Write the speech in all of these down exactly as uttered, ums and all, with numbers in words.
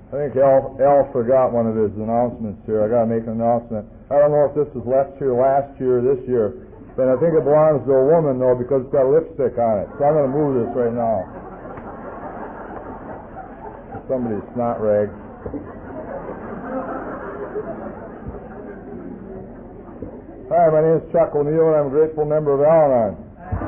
I think Al, Al forgot one of his announcements here. I got to make an announcement. I don't know if this was last year, last year, or this year, but I think it belongs to a woman, though, because it's got lipstick on it. So I'm going to move this right now. Somebody's snot rag. Hi, my name is Chuck O'Neill, and I'm a grateful member of Al-Anon.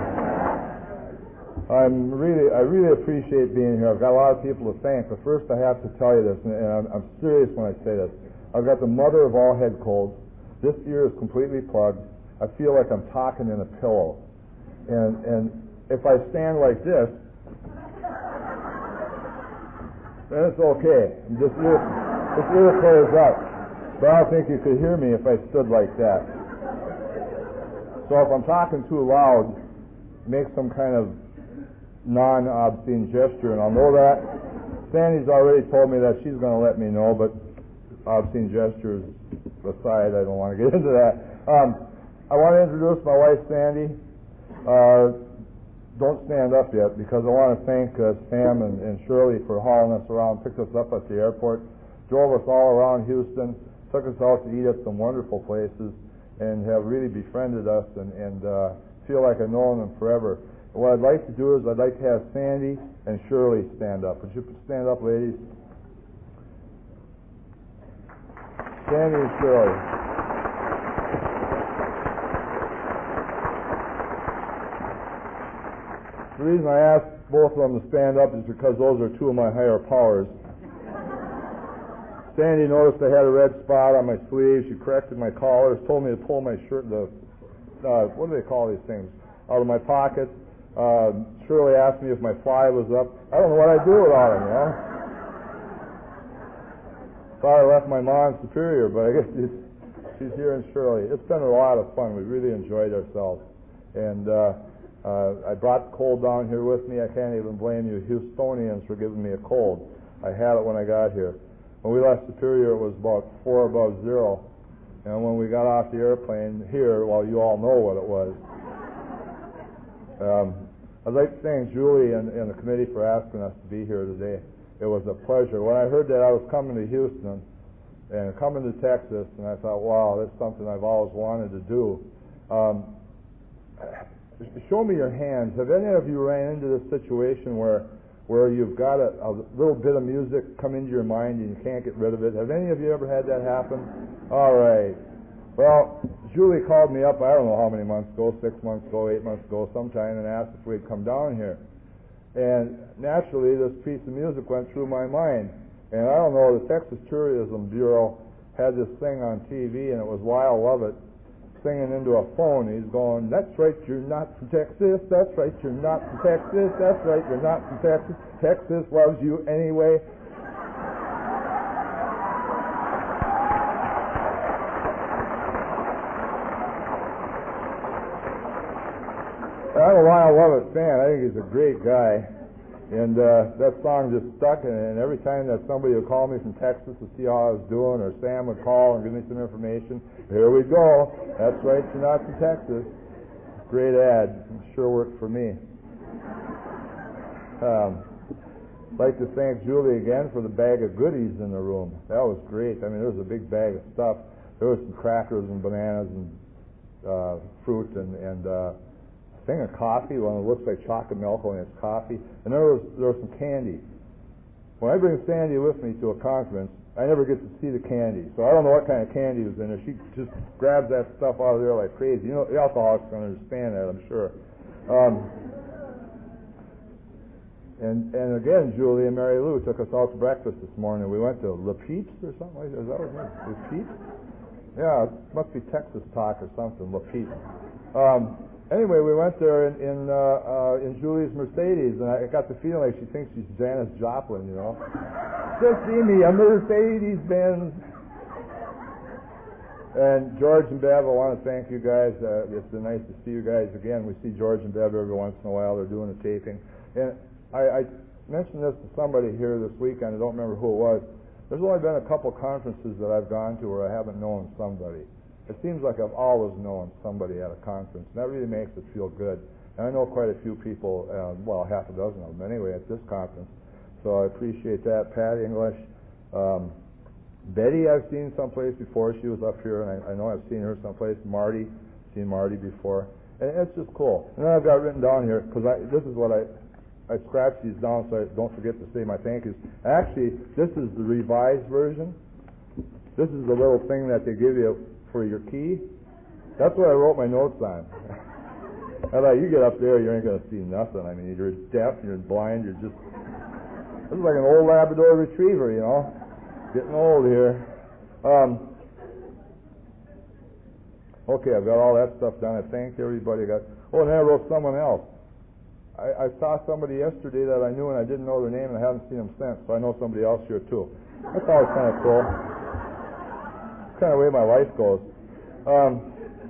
I'm really, I really appreciate being here. I've got a lot of people to thank, but first I have to tell you this, and I'm, I'm serious when I say this. I've got the mother of all head colds. This ear is completely plugged. I feel like I'm talking in a pillow. And and if I stand like this, then it's okay. This ear, this ear clears up. But I don't think you could hear me if I stood like that. So if I'm talking too loud, make some kind of non-obscene gesture, and I'll know that. Sandy's already told me that she's going to let me know, but obscene gestures aside, I don't want to get into that. Um, I want to introduce my wife, Sandy. Uh, don't stand up yet, because I want to thank uh, Sam and, and Shirley for hauling us around, picked us up at the airport, drove us all around Houston, took us out to eat at some wonderful places, and have really befriended us, and, and uh, feel like I've known them forever. What I'd like to do is I'd like to have Sandy and Shirley stand up. Would you stand up, ladies? Sandy and Shirley. The reason I asked both of them to stand up is because those are two of my higher powers. Sandy noticed I had a red spot on my sleeve. She corrected my collars, told me to pull my shirt, the, uh, what do they call these things, out of my pockets. Uh, Shirley asked me if my fly was up. I don't know what I'd do without him, you know. Thought I left my mom in Superior, but I guess she's, she's here in Shirley. It's been a lot of fun. We really enjoyed ourselves. And uh, uh, I brought the cold down here with me. I can't even blame you Houstonians for giving me a cold. I had it when I got here. When we left Superior, it was about four above zero. And when we got off the airplane here, well, you all know what it was. Um, I'd like to thank Julie and, and the committee for asking us to be here today. It was a pleasure. When I heard that I was coming to Houston and coming to Texas, and I thought, wow, that's something I've always wanted to do. Um, show me your hands. Have any of you ran into this situation where where you've got a, a little bit of music come into your mind and you can't get rid of it? Have any of you ever had that happen? All right. Well, Julie called me up, I don't know how many months ago, six months ago, eight months ago, sometime, and asked if we'd come down here. And naturally, this piece of music went through my mind. And I don't know, the Texas Tourism Bureau had this thing on T V, and it was Lyle Lovett singing into a phone. He's going, that's right, you're not from Texas, that's right, you're not from Texas, that's right, you're not from Texas, Texas loves you anyway. I'm a Lyle Lovett fan. I think he's a great guy. And uh, that song just stuck, and, and every time that somebody would call me from Texas to see how I was doing, or Sam would call and give me some information, here we go. That's right, you're not from Texas. Great ad. It sure worked for me. Um, I'd like to thank Julie again for the bag of goodies in the room. That was great. I mean, there was a big bag of stuff. There was some crackers and bananas and uh, fruit and, and uh, thing of coffee, one that looks like chocolate milk only it's coffee, and there was there was some candy. When I bring Sandy with me to a conference, I never get to see the candy, so I don't know what kind of candy was in there. She just grabs that stuff out of there like crazy. You know, the alcoholics can understand that, I'm sure. Um, and and again, Julie and Mary Lou took us out to breakfast this morning. We went to Le Peeps or something like that. Is that what it is? Le Peeps? Yeah, it must be Texas talk or something. Le Peeps. Um, Anyway, we went there in in, uh, uh, in Julie's Mercedes, and I got the feeling like she thinks she's Janis Joplin, you know. Just see me, a Mercedes-Benz. And George and Bev, I want to thank you guys. Uh, it's been nice to see you guys again. We see George and Bev every once in a while. They're doing a taping. And I, I mentioned this to somebody here this weekend. I don't remember who it was. There's only been a couple conferences that I've gone to where I haven't known somebody. It seems like I've always known somebody at a conference, and that really makes it feel good. And I know quite a few people, uh, well, half a dozen of them anyway, at this conference. So I appreciate that. Pat English, Um, Betty I've seen someplace before. She was up here, and I, I know I've seen her someplace. Marty, seen Marty before. And it's just cool. And then I've got written down here, because this is what I, I scratched these down so I don't forget to say my thank yous. Actually, this is the revised version. This is the little thing that they give you for your key. That's what I wrote my notes on. I thought, you get up there, you ain't going to see nothing. I mean, you're deaf, you're blind, you're just... This is like an old Labrador Retriever, you know. Getting old here. Um, okay, I've got all that stuff done. I thanked everybody. I got, oh, and then I wrote someone else. I, I saw somebody yesterday that I knew, and I didn't know their name, and I haven't seen them since, so I know somebody else here, too. That's always kind of cool. Kind of the way my life goes. Um,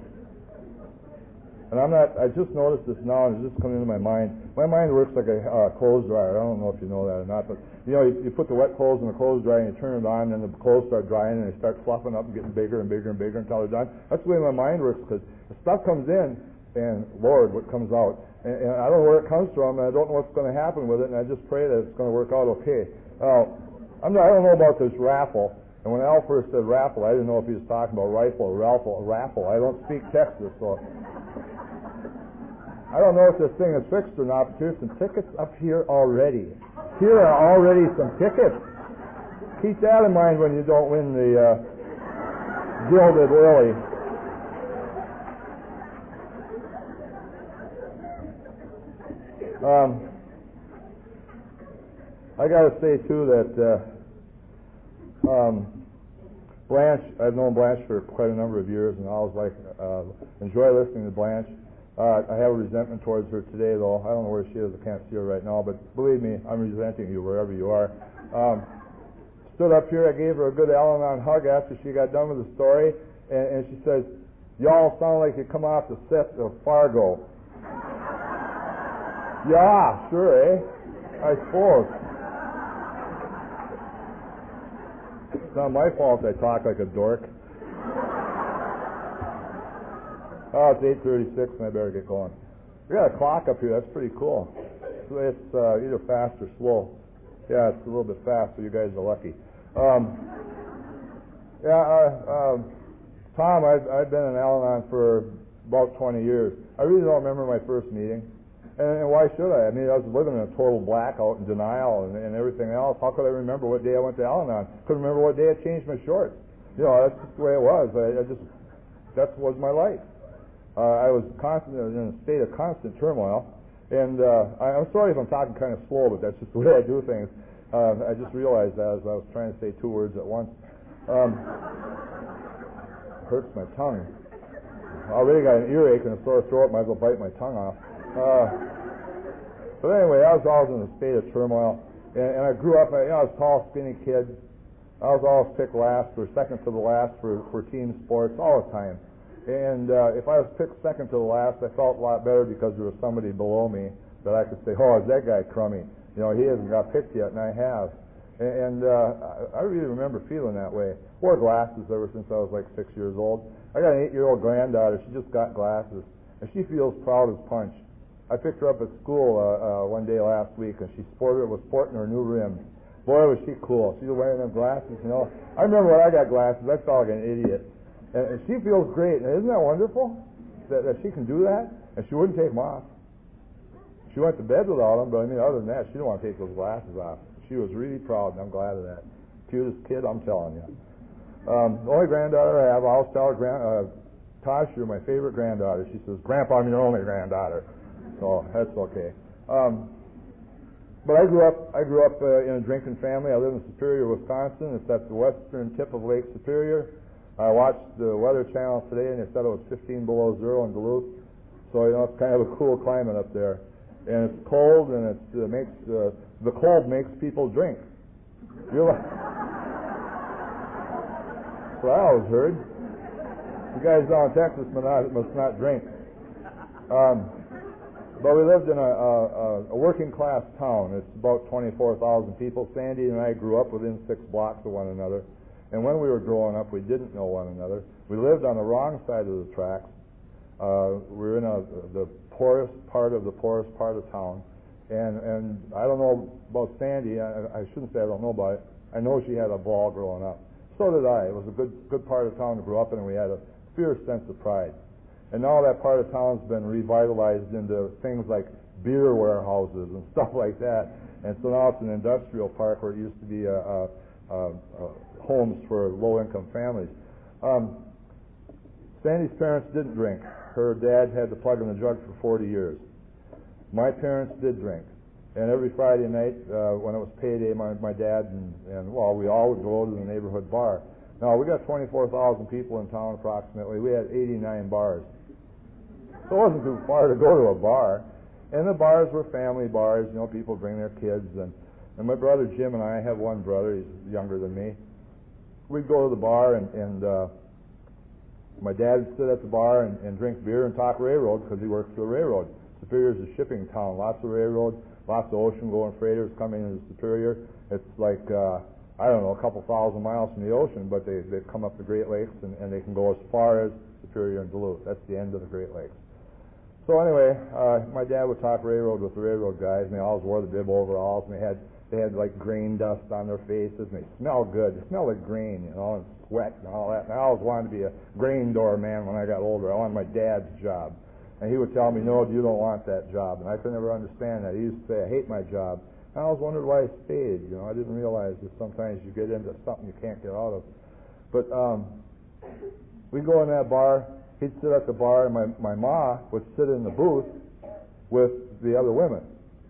and I'm not, I just noticed this now, and it's just coming into my mind. My mind works like a uh, clothes dryer. I don't know if you know that or not, but, you know, you, you put the wet clothes in the clothes dryer, and you turn it on, and the clothes start drying, and they start fluffing up and getting bigger and bigger and bigger until they're done. That's the way my mind works, because the stuff comes in, and, Lord, what comes out. And, and I don't know where it comes from, and I don't know what's going to happen with it, and I just pray that it's going to work out okay. Uh, I'm not, I don't know about this raffle. And when Al first said raffle, I didn't know if he was talking about rifle or raffle. Raffle. I don't speak Texas, so I don't know if this thing is fixed or not, but here's some tickets up here already. Here are already some tickets. Keep that in mind when you don't win the uh, Gilded Lily. Um, I got to say, too, that uh, Um, Blanche, I've known Blanche for quite a number of years, and I always like uh, enjoy listening to Blanche. Uh, I have a resentment towards her today, though. I don't know where she is. I can't see her right now, but believe me, I'm resenting you wherever you are. Um, stood up here. I gave her a good Al-Anon hug after she got done with the story, and, and she says, "Y'all sound like you come off the set of Fargo." Yeah, sure, eh? I suppose. It's not my fault I talk like a dork. Oh, it's eight thirty-six and I better get going. We got a clock up here. That's pretty cool. It's uh, either fast or slow. Yeah, it's a little bit fast, so you guys are lucky. Um, yeah, uh, um, Tom, I've, I've been in Al-Anon for about twenty years. I really don't remember my first meeting. And, and why should I? I mean, I was living in a total blackout and denial and, and everything else. How could I remember what day I went to Al-Anon? Couldn't remember what day I changed my shorts. You know, that's just the way it was. I, I just, that was my life. Uh, I was constant, in a state of constant turmoil. And uh, I, I'm sorry if I'm talking kind of slow, but that's just the way I do things. Uh, I just realized that as I was trying to say two words at once. Um, hurts my tongue. I already got an earache and a sore throat. Might as well bite my tongue off. Uh, but anyway, I was always in a state of turmoil, and, and I grew up. You know, I was a tall, skinny kid. I was always picked last or second to the last for, for team sports all the time. And uh, if I was picked second to the last, I felt a lot better because there was somebody below me that I could say, "Oh, is that guy crummy? You know, he hasn't got picked yet, and I have." And, and uh, I really remember feeling that way. Wore glasses ever since I was like six years old. I got an eight-year-old granddaughter. She just got glasses, and she feels proud as punch. I picked her up at school uh, uh, one day last week, and she sported was sporting her new rims. Boy, was she cool. She was wearing them glasses, you know. I remember when I got glasses, I felt like an idiot. And, and she feels great. And isn't that wonderful that, that she can do that? And she wouldn't take them off. She went to bed without them, but I mean, other than that, she didn't want to take those glasses off. She was really proud, and I'm glad of that. Cutest kid, I'm telling you. Um, the only granddaughter I have, I always tell her, grand, uh, Tosh, you're my favorite granddaughter. She says, "Grandpa, I'm your only granddaughter." So that's okay. Um, but I grew up. I grew up uh, in a drinking family. I live in Superior, Wisconsin. It's at the western tip of Lake Superior. I watched the Weather Channel today, and they said it was fifteen below zero in Duluth. So you know, it's kind of a cool climate up there, and it's cold, and it uh, makes uh, the cold makes people drink. You know, that's what I always heard. You guys down in Texas must not, must not drink. Um, But we lived in a, a, a working class town. It's about twenty-four thousand people. Sandy and I grew up within six blocks of one another. And when we were growing up, we didn't know one another. We lived on the wrong side of the tracks. Uh, we were in a, the poorest part of the poorest part of town. And and I don't know about Sandy. I, I shouldn't say I don't know about it. I know she had a ball growing up. So did I. It was a good good part of town to grow up in, and we had a fierce sense of pride. And now that part of town's been revitalized into things like beer warehouses and stuff like that. And so now it's an industrial park where it used to be a, a, a, a homes for low-income families. Um, Sandy's parents didn't drink. Her dad had the plug in the jug for forty years. My parents did drink. And every Friday night uh, when it was payday, my, my dad and, and, well, we all would go to the neighborhood bar. Now, we got twenty-four thousand people in town approximately. We had eighty-nine bars. So it wasn't too far to go to a bar. And the bars were family bars. You know, people bring their kids. And, and my brother Jim and I have one brother. He's younger than me. We'd go to the bar, and, and uh, my dad would sit at the bar and, and drink beer and talk railroad because he worked for the railroad. Superior's a shipping town. Lots of railroad, lots of ocean-going freighters coming into Superior. It's like, uh, I don't know, a couple thousand miles from the ocean, but they, they come up the Great Lakes, and, and they can go as far as Superior and Duluth. That's the end of the Great Lakes. So anyway, uh, my dad would talk railroad with the railroad guys, and they always wore the bib overalls, and they had they had like grain dust on their faces, and they smelled good. They smelled like grain, you know, and sweat and all that. And I always wanted to be a grain doorman when I got older. I wanted my dad's job. And he would tell me, no, you don't want that job. And I could never understand that. He used to say, I hate my job. And I always wondered why I stayed. You know, I didn't realize that sometimes you get into something you can't get out of. But um, we'd go in that bar. He'd sit at the bar, and my, my ma would sit in the booth with the other women.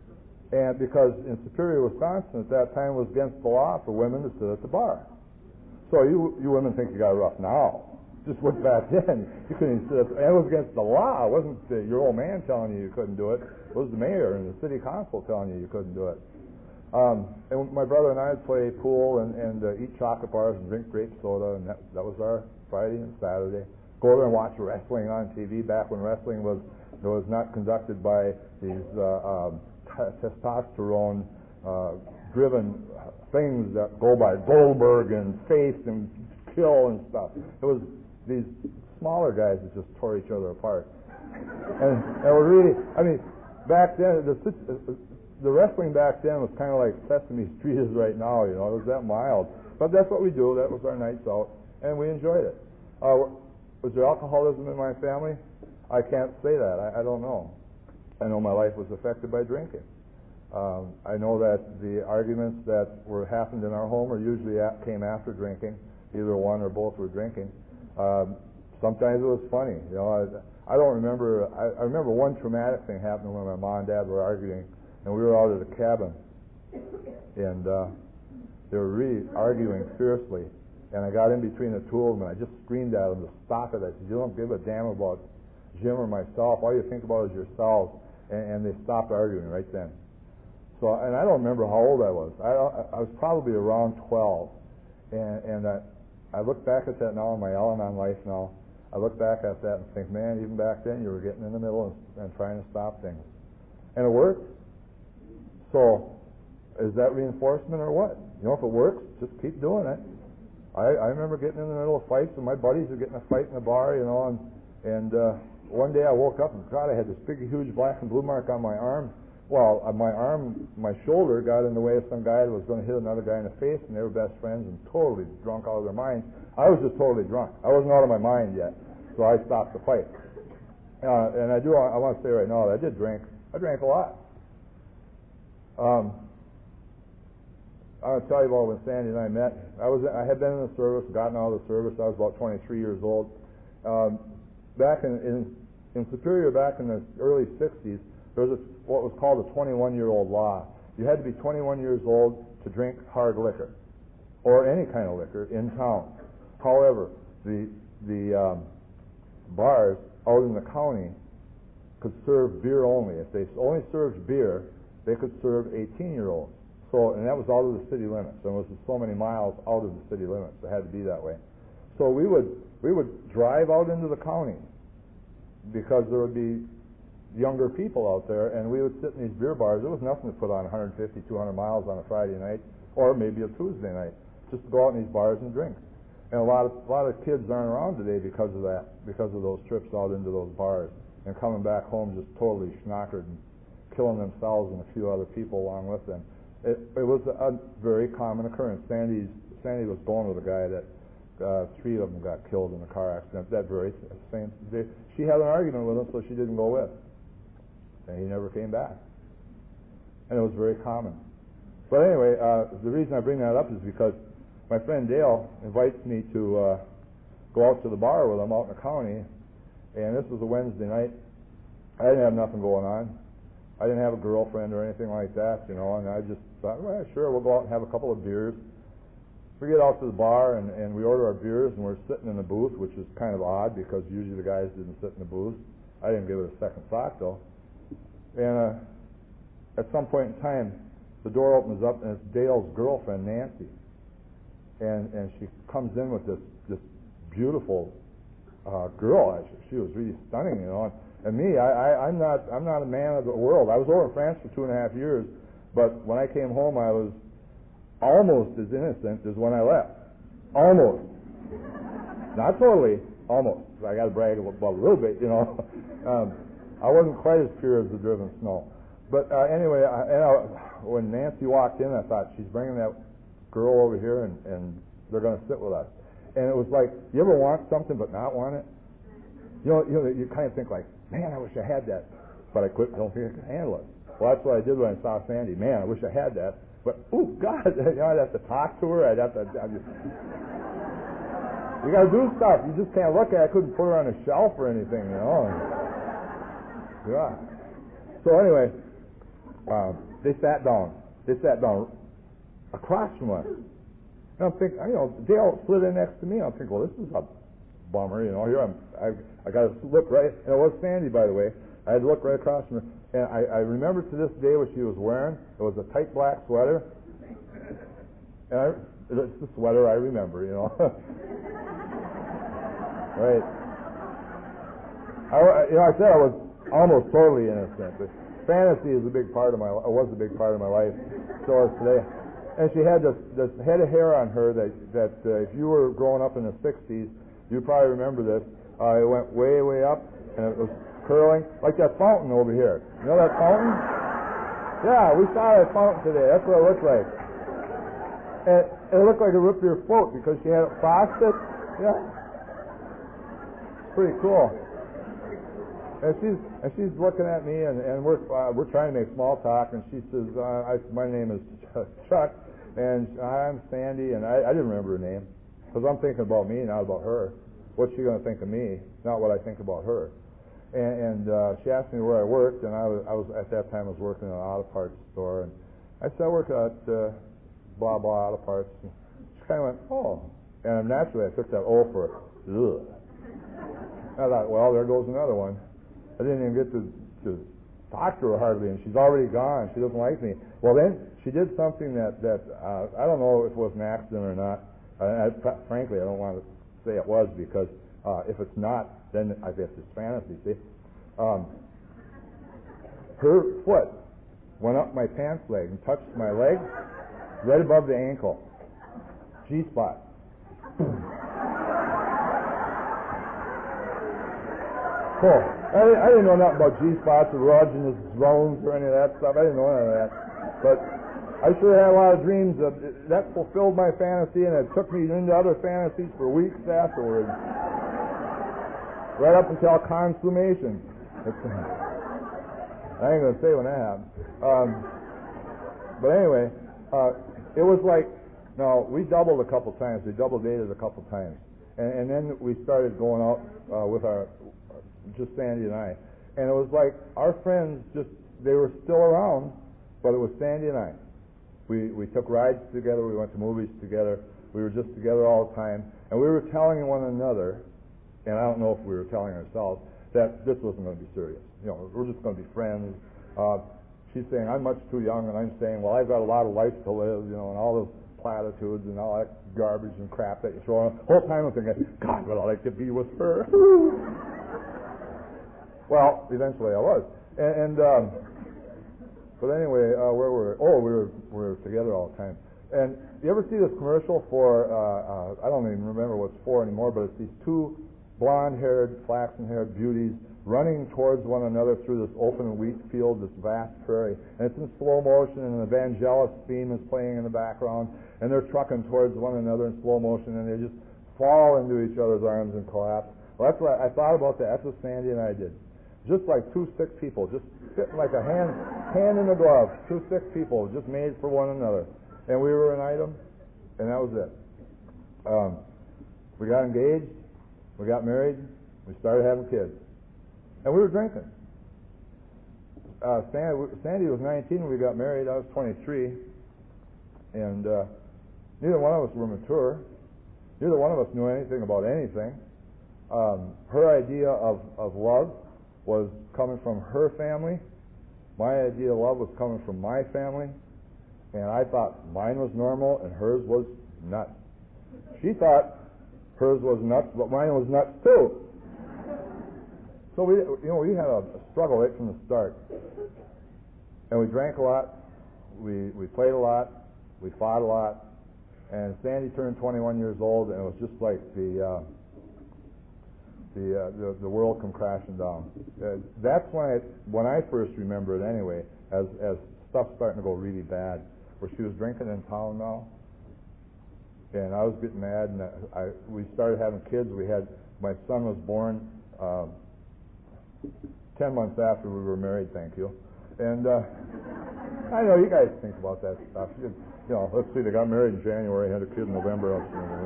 And because in Superior, Wisconsin, at that time, it was against the law for women to sit at the bar. So you you women think you got rough now. Just look back then. You couldn't even sit at the, and it was against the law. It wasn't uh, your old man telling you you couldn't do it. It was the mayor and the city council telling you you couldn't do it. Um, and my brother and I would play pool and, and uh, eat chocolate bars and drink grape soda, and that, that was our Friday and Saturday. Go there and watch wrestling on T V back when wrestling was it was not conducted by these uh, um, t- testosterone uh, driven things that go by Goldberg and Faith and Kill and stuff. It was these smaller guys that just tore each other apart. And, and it was really, I mean, back then, the, the wrestling back then was kind of like Sesame Street is right now, you know, it was that mild. But that's what we do, that was our nights out, and we enjoyed it. Uh, was there alcoholism in my family? I can't say that, I, I don't know. I know my life was affected by drinking. Um, I know that the arguments that were happened in our home are usually at, came after drinking. Either one or both were drinking. Um, sometimes it was funny. You know, I, I don't remember. I, I remember one traumatic thing happened when my mom and dad were arguing, and we were out at a cabin, and uh, they were really arguing fiercely. And I got in between the two of them, and I just screamed at them to stop it. I said, "You don't give a damn about Jim or myself. All you think about is yourselves." And, and they stopped arguing right then. So, and I don't remember how old I was. I, I was probably around twelve, and, and I. I look back at that now in my Al-Anon life now. I look back at that and think, man, even back then you were getting in the middle and, and trying to stop things. And it worked. So is that reinforcement or what? You know, if it works, just keep doing it. I, I remember getting in the middle of fights, and my buddies were getting a fight in the bar, you know, and, and uh, one day I woke up and, God, I had this big, huge black and blue mark on my arm. Well, uh, my arm, my shoulder got in the way of some guy that was going to hit another guy in the face, and they were best friends and totally drunk out of their minds. I was just totally drunk. I wasn't out of my mind yet, so I stopped the fight. Uh, and I do, I want to say right now that I did drink. I drank a lot. Um, I'll tell you about when Sandy and I met. I was, I had been in the service, gotten out of the service. I was about twenty-three years old. Um, back in, in in Superior, back in the early sixties. There was a, what was called a twenty-one-year-old law. You had to be twenty-one years old to drink hard liquor, or any kind of liquor in town. However, the the um, bars out in the county could serve beer only. If they only served beer, they could serve eighteen-year-olds. So, and that was out of the city limits. And it was so many miles out of the city limits. It had to be that way. So we would we would drive out into the county because there would be younger people out there, and we would sit in these beer bars. There was nothing to put on one hundred fifty, two hundred miles on a Friday night, or maybe a Tuesday night, just to go out in these bars and drink. And a lot of a lot of kids aren't around today because of that, because of those trips out into those bars and coming back home just totally schnockered and killing themselves and a few other people along with them. It, it was a very common occurrence. Sandy's, Sandy was born with a guy that uh, three of them got killed in a car accident that very same day. She had an argument with him, so she didn't go with. And he never came back. And it was very common. But anyway, uh, the reason I bring that up is because my friend Dale invites me to uh, go out to the bar with him out in the county, and this was a Wednesday night. I didn't have nothing going on. I didn't have a girlfriend or anything like that, you know, and I just thought, well, sure, we'll go out and have a couple of beers. We get out to the bar, and, and we order our beers, and we're sitting in the booth, which is kind of odd because usually the guys didn't sit in the booth. I didn't give it a second thought, though. And uh, at some point in time, the door opens up, and it's Dale's girlfriend, Nancy. And and she comes in with this this beautiful uh, girl. She was really stunning, you know. And, and me, I, I, I'm not I'm not a man of the world. I was over in France for two and a half years, but when I came home, I was almost as innocent as when I left. Almost. Not totally. Almost. I got to brag about a little bit, you know. um, I wasn't quite as pure as the driven snow. But uh, anyway, I, and I, when Nancy walked in, I thought, she's bringing that girl over here, and, and they're going to sit with us. And it was like, you ever want something but not want it? You know, you know, you kind of think like, man, I wish I had that, but I couldn't. Don't think I could handle it. Well, that's what I did when I saw Sandy. Man, I wish I had that, but oh God, you know, I'd have to talk to her. I'd have to. I'd just, you got to do stuff. You just can't look at it. I couldn't put her on a shelf or anything, you know. Yeah. So anyway, um, they sat down. They sat down across from us. And I'm thinking, you know, Dale slid in next to me. I'm thinking, well, this is a bummer, you know. Here I'm, I, I got to look right, and it was Sandy, by the way. I had to look right across from her, and I, I remember to this day what she was wearing. It was a tight black sweater, and I, it's the sweater I remember, you know. Right. I, you know, I said I was almost totally innocent, but fantasy is a big part of my, it was a big part of my life. So is today. And she had this, this head of hair on her that, that uh, if you were growing up in the sixties, you probably remember this. Uh, it went way, way up, and it was curling, like that fountain over here. You know that fountain? Yeah, we saw that fountain today. That's what it looked like. And it looked like it ripped your foot because she had it frosted. Yeah. Pretty cool. And she's and she's looking at me, and, and we're uh, we're trying to make small talk, and she says, uh, I, "My name is Chuck, and I'm Sandy," and I, I didn't remember her name because I'm thinking about me, not about her. What's she going to think of me? Not what I think about her. And, and uh, she asked me where I worked, and I was I was at that time I was working in an auto parts store, and I said I work at uh, blah blah auto parts. And she kind of went, "Oh," and naturally I took that O for ugh. I thought, well, there goes another one. I didn't even get to, to talk to her hardly, and she's already gone. She doesn't like me. Well, then she did something that, that uh, I don't know if it was an accident or not. I, I, frankly, I don't want to say it was, because uh, if it's not, then I guess it's fantasy, see? Um, her foot went up my pants leg and touched my leg right above the ankle. G-spot. Cool. I, I didn't know nothing about G-spots or erogenous zones or any of that stuff. I didn't know any of that. But I sure had a lot of dreams. Of, that fulfilled my fantasy, and it took me into other fantasies for weeks afterwards. Right up until consummation. It's, I ain't going to say when that happened. Um, but anyway, uh, it was like, no, we doubled a couple times. We double dated a couple times. And, and then we started going out uh, with our... just Sandy and I. And it was like our friends just, they were still around, but it was Sandy and I. We we took rides together, we went to movies together, we were just together all the time, and we were telling one another, and I don't know if we were telling ourselves, that this wasn't going to be serious. You know, we're just going to be friends. Uh, she's saying, I'm much too young, and I'm saying, well, I've got a lot of life to live, you know, and all those platitudes and all that garbage and crap that you throw on. The whole time I'm thinking, God, would I like to be with her? Well, eventually I was, and, and um, but anyway, uh, where were we? Oh, we were we were together all the time. And you ever see this commercial for? Uh, uh, I don't even remember what it's for anymore, but it's these two blonde-haired, flaxen-haired beauties running towards one another through this open wheat field, this vast prairie. And it's in slow motion, and an evangelist theme is playing in the background, and they're trucking towards one another in slow motion, and they just fall into each other's arms and collapse. Well, that's what I, I thought about that. That's what Sandy and I did. Just like two sick people, just sitting like a hand, hand in a glove. Two sick people, just made for one another. And we were an item, and that was it. Um, we got engaged, we got married, we started having kids. And we were drinking. Uh, Sandy, Sandy was nineteen when we got married. I was twenty-three. And uh, neither one of us were mature. Neither one of us knew anything about anything. Um, her idea of, of love was coming from her family. My idea of love was coming from my family. And I thought mine was normal and hers was nuts. She thought hers was nuts, but mine was nuts too. So we, you know, we had a struggle right from the start. And we drank a lot. We we played a lot. We fought a lot. And Sandy turned twenty-one years old, and it was just like the uh, the, uh, the the world come crashing down. Uh, that's when I when I first remember it anyway, as as stuff starting to go really bad. Where she was drinking in town now, and I was getting mad, and I, I we started having kids. We had my son was born um, ten months after we were married. Thank you. And uh, I know you guys think about that stuff. You, you know, let's see, they got married in January, had a kid in November.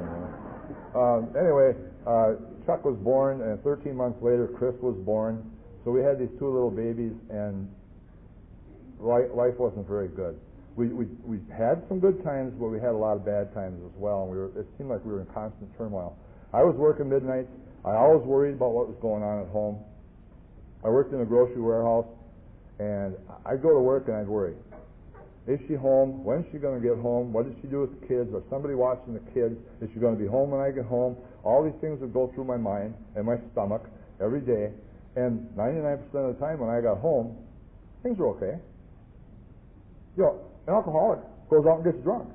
Um, anyway, uh, Chuck was born, and thirteen months later, Chris was born. So we had these two little babies, and life, life wasn't very good. We, we we had some good times, but we had a lot of bad times as well. And we were it seemed like we were in constant turmoil. I was working midnights. I always worried about what was going on at home. I worked in a grocery warehouse, and I'd go to work and I'd worry. Is she home? When's she going to get home? What did she do with the kids? Or somebody watching the kids? Is she going to be home when I get home? All these things would go through my mind and my stomach every day. And ninety-nine percent of the time when I got home, things were okay. You know, an alcoholic goes out and gets drunk.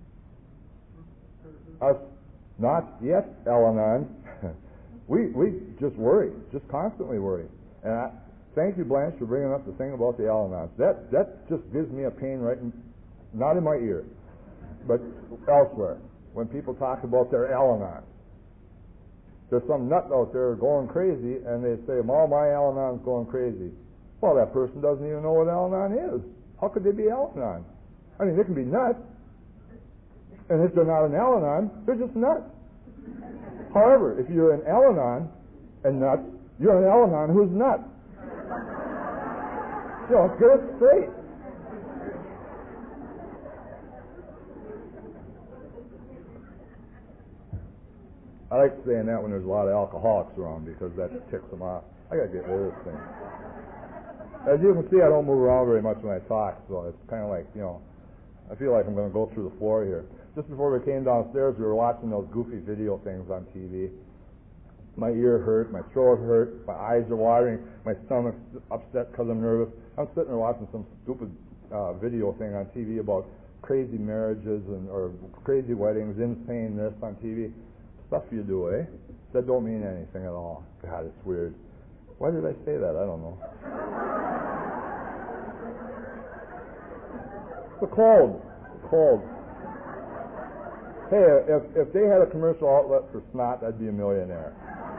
Us, not yet Al-Anon. we we just worry, just constantly worry. And I, thank you, Blanche, for bringing up the thing about the Al-Anons. That that just gives me a pain right in, not in my ear, but elsewhere. When people talk about their Al-Anons, there's some nut out there going crazy, and they say, "Well, my Al-Anon's going crazy." Well, that person doesn't even know what Al-Anon is. How could they be Al-Anon? I mean, they can be nuts, and if they're not an Al-Anon, they're just nuts. However, if you're an Al-Anon and nuts, you're an Al-Anon who's nuts. You know, get it straight. I like saying that when there's a lot of alcoholics around because that ticks them off. I gotta get rid of this thing. As you can see, I don't move around very much when I talk, so it's kind of like, you know, I feel like I'm going to go through the floor here. Just before we came downstairs, we were watching those goofy video things on T V. My ear hurt, my throat hurt, my eyes are watering, my stomach's upset because I'm nervous. I'm sitting there watching some stupid uh, video thing on T V about crazy marriages and or crazy weddings, insane this on T V. Stuff you do, eh? That don't mean anything at all. God, it's weird. Why did I say that? I don't know. It's a cold. It's cold. Hey, if if they had a commercial outlet for snot, I'd be a millionaire.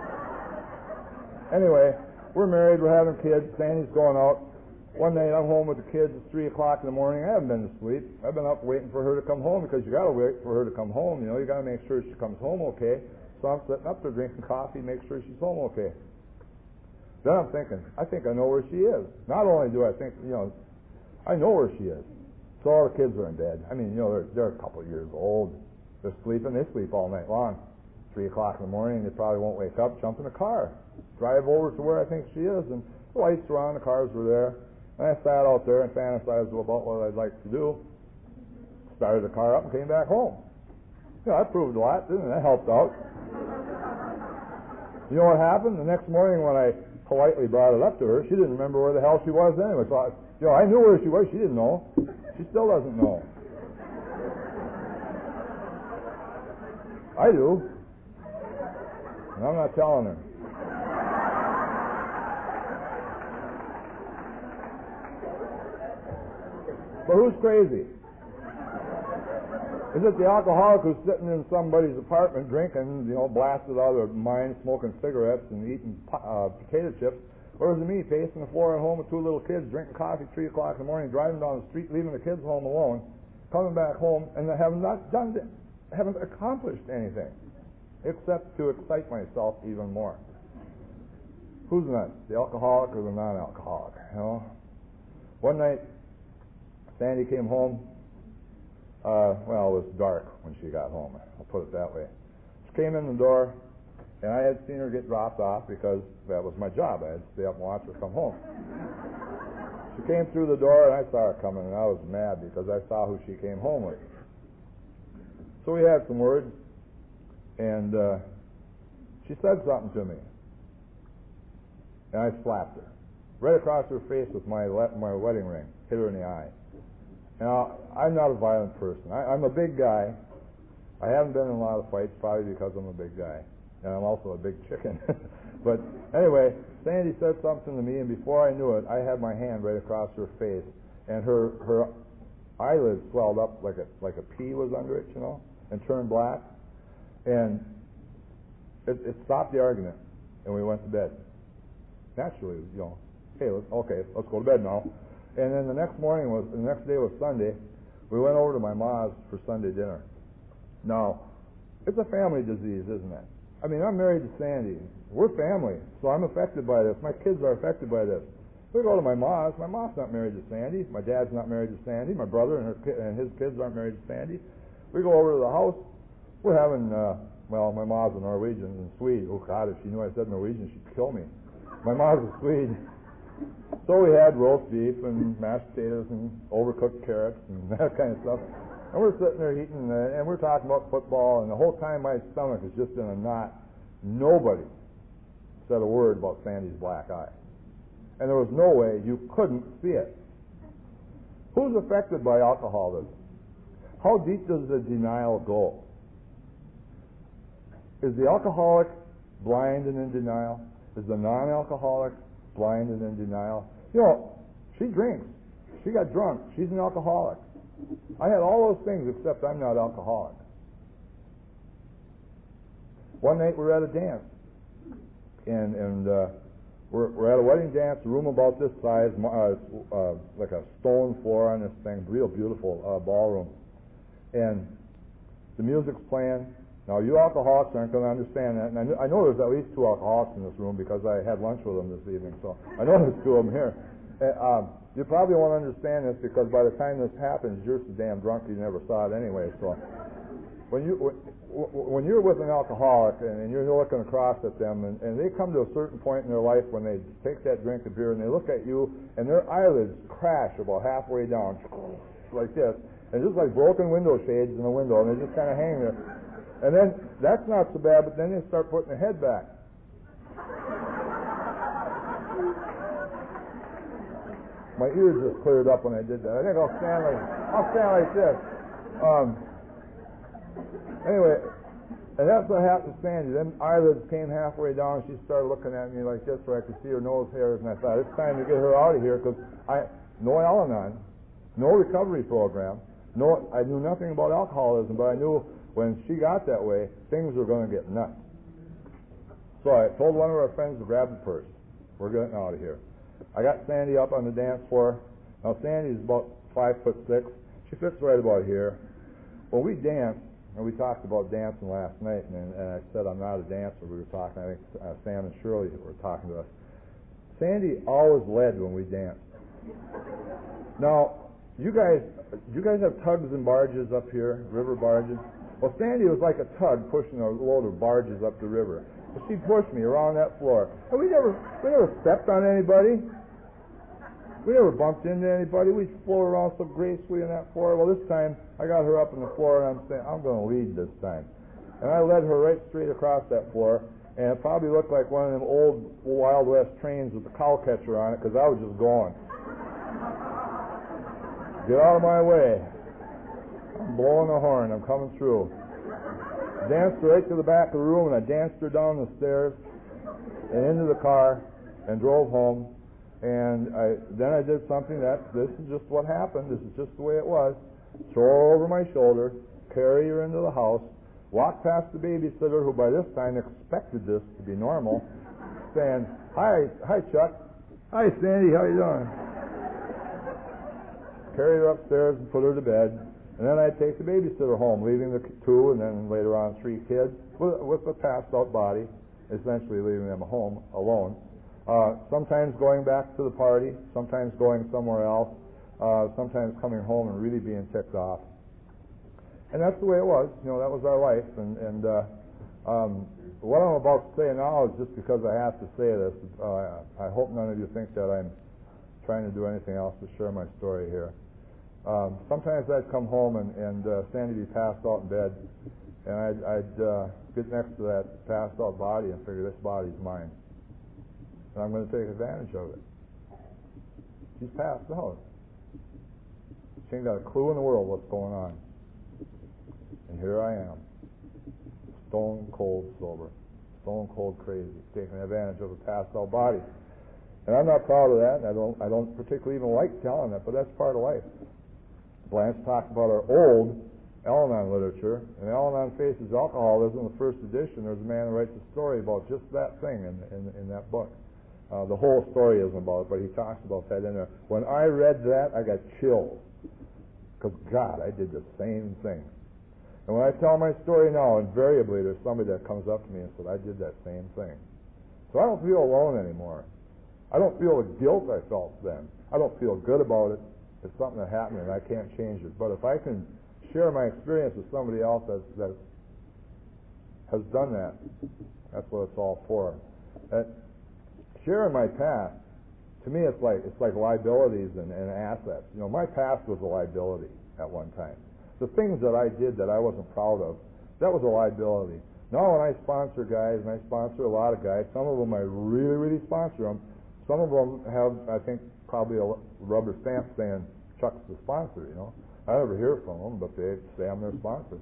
Anyway, we're married, we're having kids, Sandy's going out. One night I'm home with the kids, it's three o'clock in the morning, I haven't been to sleep. I've been up waiting for her to come home because you gotta wait for her to come home, you know, you gotta make sure she comes home okay. So I'm sitting up there drinking coffee, make sure she's home okay. Then I'm thinking, I think I know where she is. Not only do I think, you know, I know where she is. So all the kids are in bed. I mean, you know, they're, they're a couple of years old. They're sleeping, they sleep all night long. Three o'clock in the morning, they probably won't wake up, jump in the car. Drive over to where I think she is, and the lights were on, the cars were there. And I sat out there and fantasized about what I'd like to do. Started the car up and came back home. You know, that proved a lot, didn't it? That helped out. You know what happened? The next morning when I politely brought it up to her, she didn't remember where the hell she was anyway. So I, you know, I knew where she was. She didn't know. She still doesn't know. I do. And I'm not telling her. But who's crazy? Is it the alcoholic who's sitting in somebody's apartment drinking, you know, blasted out of their mind, smoking cigarettes and eating uh, potato chips? Or is it me pacing the floor at home with two little kids, drinking coffee at three o'clock in the morning, driving down the street, leaving the kids home alone, coming back home, and I have not done, haven't accomplished anything except to excite myself even more? Who's nuts, the alcoholic or the non-alcoholic? You know. One night, Sandy came home. Uh, well, it was dark when she got home. I'll put it that way. She came in the door, and I had seen her get dropped off because that was my job. I had to stay up and watch her come home. She came through the door, and I saw her coming, and I was mad because I saw who she came home with. So we had some words, and uh, she said something to me, and I slapped her right across her face with my le- my wedding ring, hit her in the eye. Now, I'm not a violent person. I, I'm a big guy. I haven't been in a lot of fights, probably because I'm a big guy. And I'm also a big chicken. But anyway, Sandy said something to me, and before I knew it, I had my hand right across her face, and her her eyelids swelled up like a like a pea was under it, you know, and turned black. And it, it stopped the argument, and we went to bed. Naturally, you know, hey, let's, okay, let's go to bed now. And then the next morning was, the next day was Sunday. We went over to my mom's for Sunday dinner. Now, it's a family disease, isn't it? I mean, I'm married to Sandy. We're family, so I'm affected by this. My kids are affected by this. We go to my mom's. My mom's not married to Sandy. My dad's not married to Sandy. My brother and, her, and his kids aren't married to Sandy. We go over to the house. We're having, uh, well, my mom's a Norwegian and Swede. Oh, God, if she knew I said Norwegian, she'd kill me. My mom's a Swede. So we had roast beef and mashed potatoes and overcooked carrots and that kind of stuff. And we're sitting there eating, uh, and we're talking about football, and the whole time my stomach is just in a knot. Nobody said a word about Sandy's black eye. And there was no way you couldn't see it. Who's affected by alcoholism? How deep does the denial go? Is the alcoholic blind and in denial? Is the non-alcoholic blind and in denial? You know, she drinks. She got drunk. She's an alcoholic. I had all those things except I'm not alcoholic. One night we're at a dance, and and uh, we're we're at a wedding dance, a room about this size, uh, uh, like a stone floor on this thing, real beautiful uh, ballroom, and the music's playing. Now, you alcoholics aren't going to understand that, and I know, I know there's at least two alcoholics in this room because I had lunch with them this evening, so I know there's two of them here. Uh, um, you probably won't understand this because by the time this happens, you're so damn drunk you never saw it anyway. So when you when, when you're with an alcoholic and, and you're looking across at them, and, and they come to a certain point in their life when they take that drink of beer and they look at you, and their eyelids crash about halfway down, like this, and just like broken window shades in the window, and they just kind of hang there. And then, that's not so bad, but then they start putting their head back. My ears just cleared up when I did that. I think I'll stand like, I'll stand like this. Um, anyway, and that's what happened to Sandy. Then eyelids came halfway down, and she started looking at me like this where I could see her nose hairs, and I thought, it's time to get her out of here, because I, no Al-Anon, no recovery program, no, I knew nothing about alcoholism, but I knew when she got that way, things were going to get nuts. So I told one of our friends to grab the purse. We're getting out of here. I got Sandy up on the dance floor. Now, Sandy's about five foot six. She fits right about here. When we danced, and we talked about dancing last night, and, and I said I'm not a dancer. We were talking, I think uh, Sam and Shirley were talking to us. Sandy always led when we danced. Now, you guys, you guys have tugs and barges up here, river barges. Well, Sandy was like a tug pushing a load of barges up the river. But she pushed me around that floor. And we never, we never stepped on anybody. We never bumped into anybody. We floated around so gracefully on that floor. Well, this time, I got her up on the floor, and I'm saying, I'm going to lead this time. And I led her right straight across that floor, and it probably looked like one of them old Wild West trains with the cow catcher on it, because I was just going. Get out of my way. I'm blowing the horn. I'm coming through. Danced her right to the back of the room, and I danced her down the stairs and into the car and drove home. And I, then I did something that, this is just what happened, this is just the way it was. Throw her over my shoulder, carry her into the house, walk past the babysitter, who by this time expected this to be normal, saying, hi, hi Chuck. Hi Sandy, how you doing? Carry her upstairs and put her to bed. And then I'd take the babysitter home, leaving the two and then later on three kids with, with a passed out body, essentially leaving them home alone. Uh, sometimes going back to the party, sometimes going somewhere else, uh, sometimes coming home and really being ticked off. And that's the way it was. You know, that was our life. And, and uh, um, what I'm about to say now is just because I have to say this. Uh, I hope none of you think that I'm trying to do anything else to share my story here. Um, sometimes I'd come home and, and uh, Sandy would be passed out in bed, and I'd, I'd uh, get next to that passed out body and figure, this body's mine, and I'm going to take advantage of it. She's passed out. She ain't got a clue in the world what's going on. And here I am, stone cold sober, stone cold crazy, taking advantage of a passed out body. And I'm not proud of that, and I don't, I don't particularly even like telling it, but that's part of life. Blanche talked about our old Al-Anon literature, and Al-Anon Faces Alcoholism, the first edition. There's a man who writes a story about just that thing in, in, in that book. Uh, the whole story isn't about it, but he talks about that in there. When I read that, I got chills, because God, I did the same thing. And when I tell my story now, invariably there's somebody that comes up to me and said, I did that same thing. So I don't feel alone anymore. I don't feel the guilt I felt then. I don't feel good about it. It's something that happened and I can't change it. But if I can share my experience with somebody else that, that has done that, that's what it's all for. That sharing my past, to me it's like it's like liabilities and, and assets. You know, my past was a liability at one time. The things that I did that I wasn't proud of, that was a liability. Now when I sponsor guys, and I sponsor a lot of guys, some of them I really, really sponsor them. Some of them have, I think, probably a rubber stamp saying Chuck's the sponsor, you know. I never hear from them, but they say I'm their sponsor.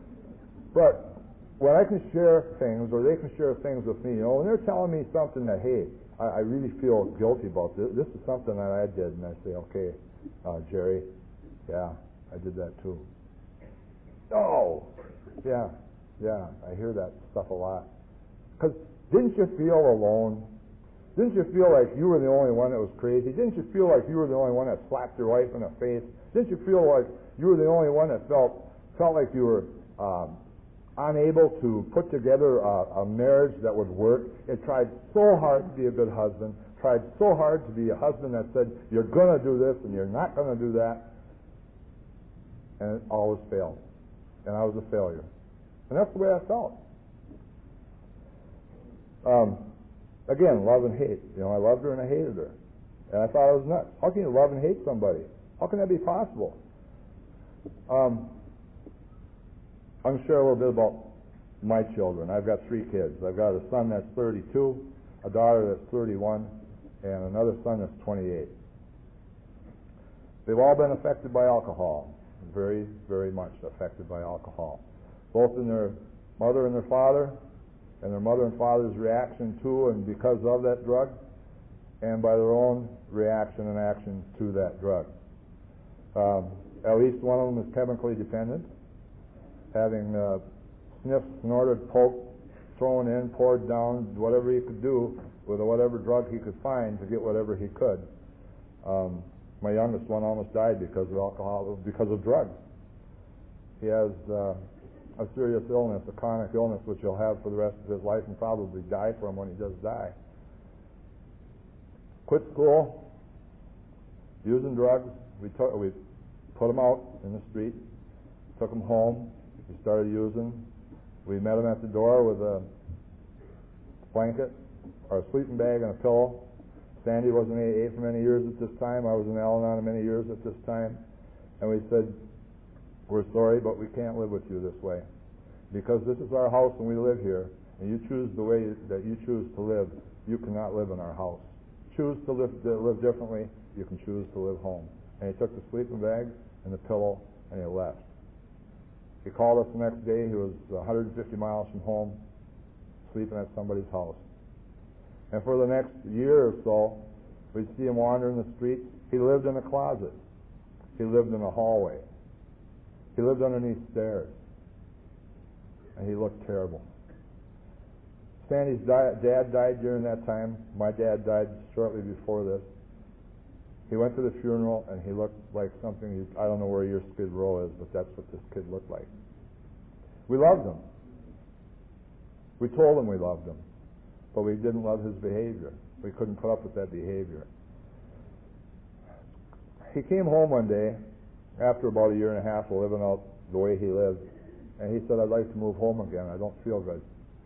But when I can share things, or they can share things with me, you know, when they're telling me something that, hey, I, I really feel guilty about this, this is something that I did, and I say, okay, uh, Jerry, yeah, I did that too. Oh, yeah, yeah, I hear that stuff a lot. Because didn't you feel alone? Didn't you feel like you were the only one that was crazy? Didn't you feel like you were the only one that slapped your wife in the face? Didn't you feel like you were the only one that felt felt like you were um, unable to put together a, a marriage that would work? It tried so hard to be a good husband, tried so hard to be a husband that said, you're going to do this and you're not going to do that, and it always failed. And I was a failure. And that's the way I felt. Um, Again, love and hate. You know, I loved her and I hated her. And I thought I was nuts. How can you love and hate somebody? How can that be possible? Um, I'm going to share a little bit about my children. I've got three kids. I've got a son that's thirty-two, a daughter that's thirty-one, and another son that's twenty-eight. They've all been affected by alcohol. Very, very much affected by alcohol. Both in their mother and their father, and their mother and father's reaction to and because of that drug, and by their own reaction and action to that drug. Um, at least one of them is chemically dependent, having uh, sniffed, snorted, poked, thrown in, poured down, whatever he could do with whatever drug he could find to get whatever he could. Um, my youngest one almost died because of alcohol, because of drugs. He has uh, a serious illness, a chronic illness, which he'll have for the rest of his life and probably die from when he does die. Quit school, using drugs. We took, we put him out in the street, took him home. He started using. We met him at the door with a blanket or a sleeping bag and a pillow. Sandy was in A A for many years at this time. I was in Al-Anon many years at this time. And we said, we're sorry, but we can't live with you this way. Because this is our house and we live here, and you choose the way that you choose to live, you cannot live in our house. Choose to live, to live differently, you can choose to live home. And he took the sleeping bag and the pillow, and he left. He called us the next day. He was one hundred fifty miles from home, sleeping at somebody's house. And for the next year or so, We'd see him wandering the street. He lived in a closet. He lived in a hallway. He lived underneath stairs. And he looked terrible. Sandy's di- dad died during that time. My dad died shortly before this. He went to the funeral, and he looked like something, you, I don't know where your Skid Row is, but that's what this kid looked like. We loved him. We told him we loved him, but we didn't love his behavior. We couldn't put up with that behavior. He came home one day after about a year and a half of living out the way he lived, and he said, I'd like to move home again. I don't feel good.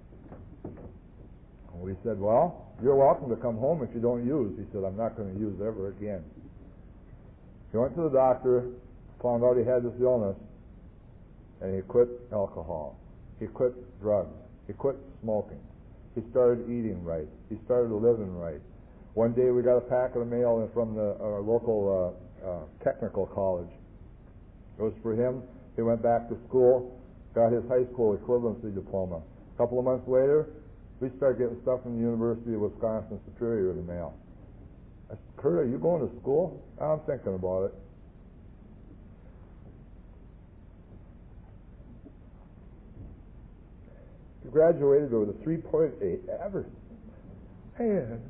And we said, well, you're welcome to come home if you don't use. He said, I'm not going to use ever again. He went to the doctor, found out he had this illness, and he quit alcohol. He quit drugs. He quit smoking. He started eating right. He started living right. One day we got a packet of mail from the uh, local uh, uh, technical college. It was for him. He went back to school, got his high school equivalency diploma. A couple of months later, we started getting stuff from the University of Wisconsin Superior in the mail. I said, Kurt, are you going to school? I'm thinking about it. He graduated with a three point eight average. Man,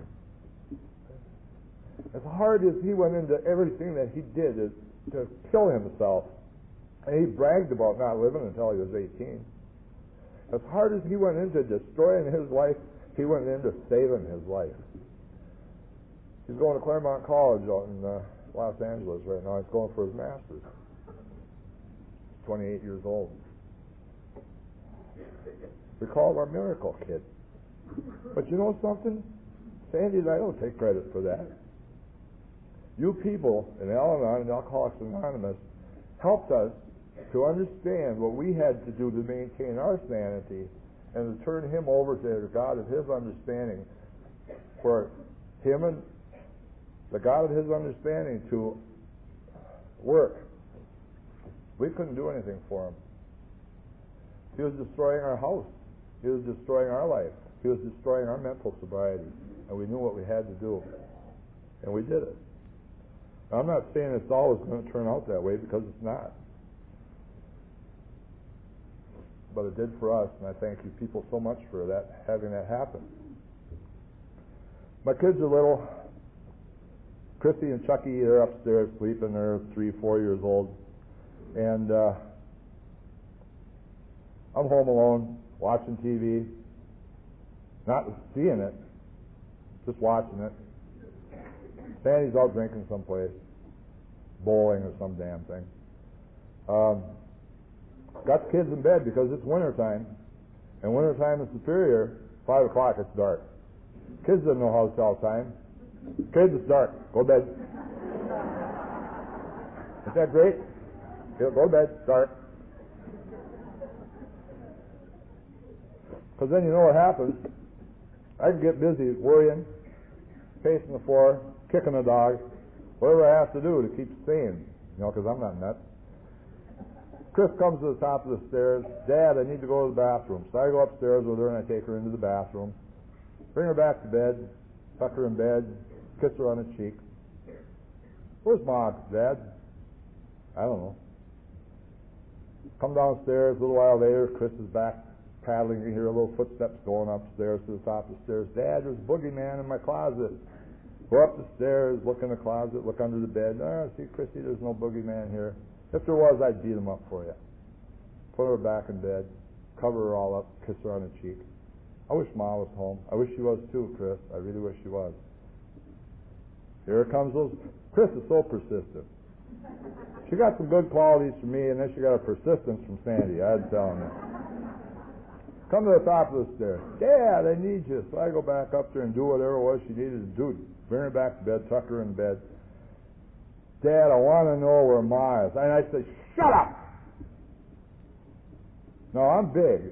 as hard as he went into everything that he did is to kill himself, and he bragged about not living until he was eighteen. As hard as he went into destroying his life, he went into saving his life. He's going to Claremont College out in uh, Los Angeles right now. He's going for his master's. He's twenty-eight years old. We call him our miracle kid. But you know something? Sandy and I don't take credit for that. You people in Al-Anon and Alcoholics Anonymous helped us to understand what we had to do to maintain our sanity and to turn him over to the God of his understanding, for him and the God of his understanding to work. We couldn't do anything for him. He was destroying our house. He was destroying our life. He was destroying our mental sobriety. And we knew what we had to do. And we did it. Now, I'm not saying it's always going to turn out that way, because it's not. But it did for us, and I thank you people so much for that, having that happen. My kids are little. Chrissy and Chucky are upstairs sleeping. They're three, four years old. And uh, I'm home alone, watching T V, not seeing it, just watching it. Sandy's out drinking someplace, bowling or some damn thing. Um, got the kids in bed because it's wintertime, and wintertime in Superior, five o'clock, it's dark. Kids didn't know how to tell time. Kids, it's dark. Go to bed. Isn't that great? Go to bed. It's dark. Because then you know what happens. I can get busy worrying, pacing the floor, kicking the dog, whatever I have to do to keep sane, you know, because I'm not nuts. Chris comes to the top of the stairs. Dad, I need to go to the bathroom. So I go upstairs with her and I take her into the bathroom, bring her back to bed, tuck her in bed, kiss her on the cheek. Where's Mom, Dad? I don't know. Come downstairs. A little while later, Chris is back paddling. You hear a little footsteps going upstairs to the top of the stairs. Dad, there's a boogeyman in my closet. Go up the stairs, look in the closet, look under the bed. Ah, see, Chrissy, there's no boogeyman here. If there was, I'd beat him up for you. Put her back in bed, cover her all up, kiss her on the cheek. I wish Mom was home. I wish she was too, Chris. I really wish she was. Here comes those. Chris is so persistent. She got some good qualities from me, and then she got a persistence from Sandy. I'd tell him that. Come to the top of the stairs. Dad, I need you. So I go back up there and do whatever it was she needed to do. Bring her back to bed, tuck her in bed. Dad, I want to know where Ma is. And I say, shut up! Now, I'm big,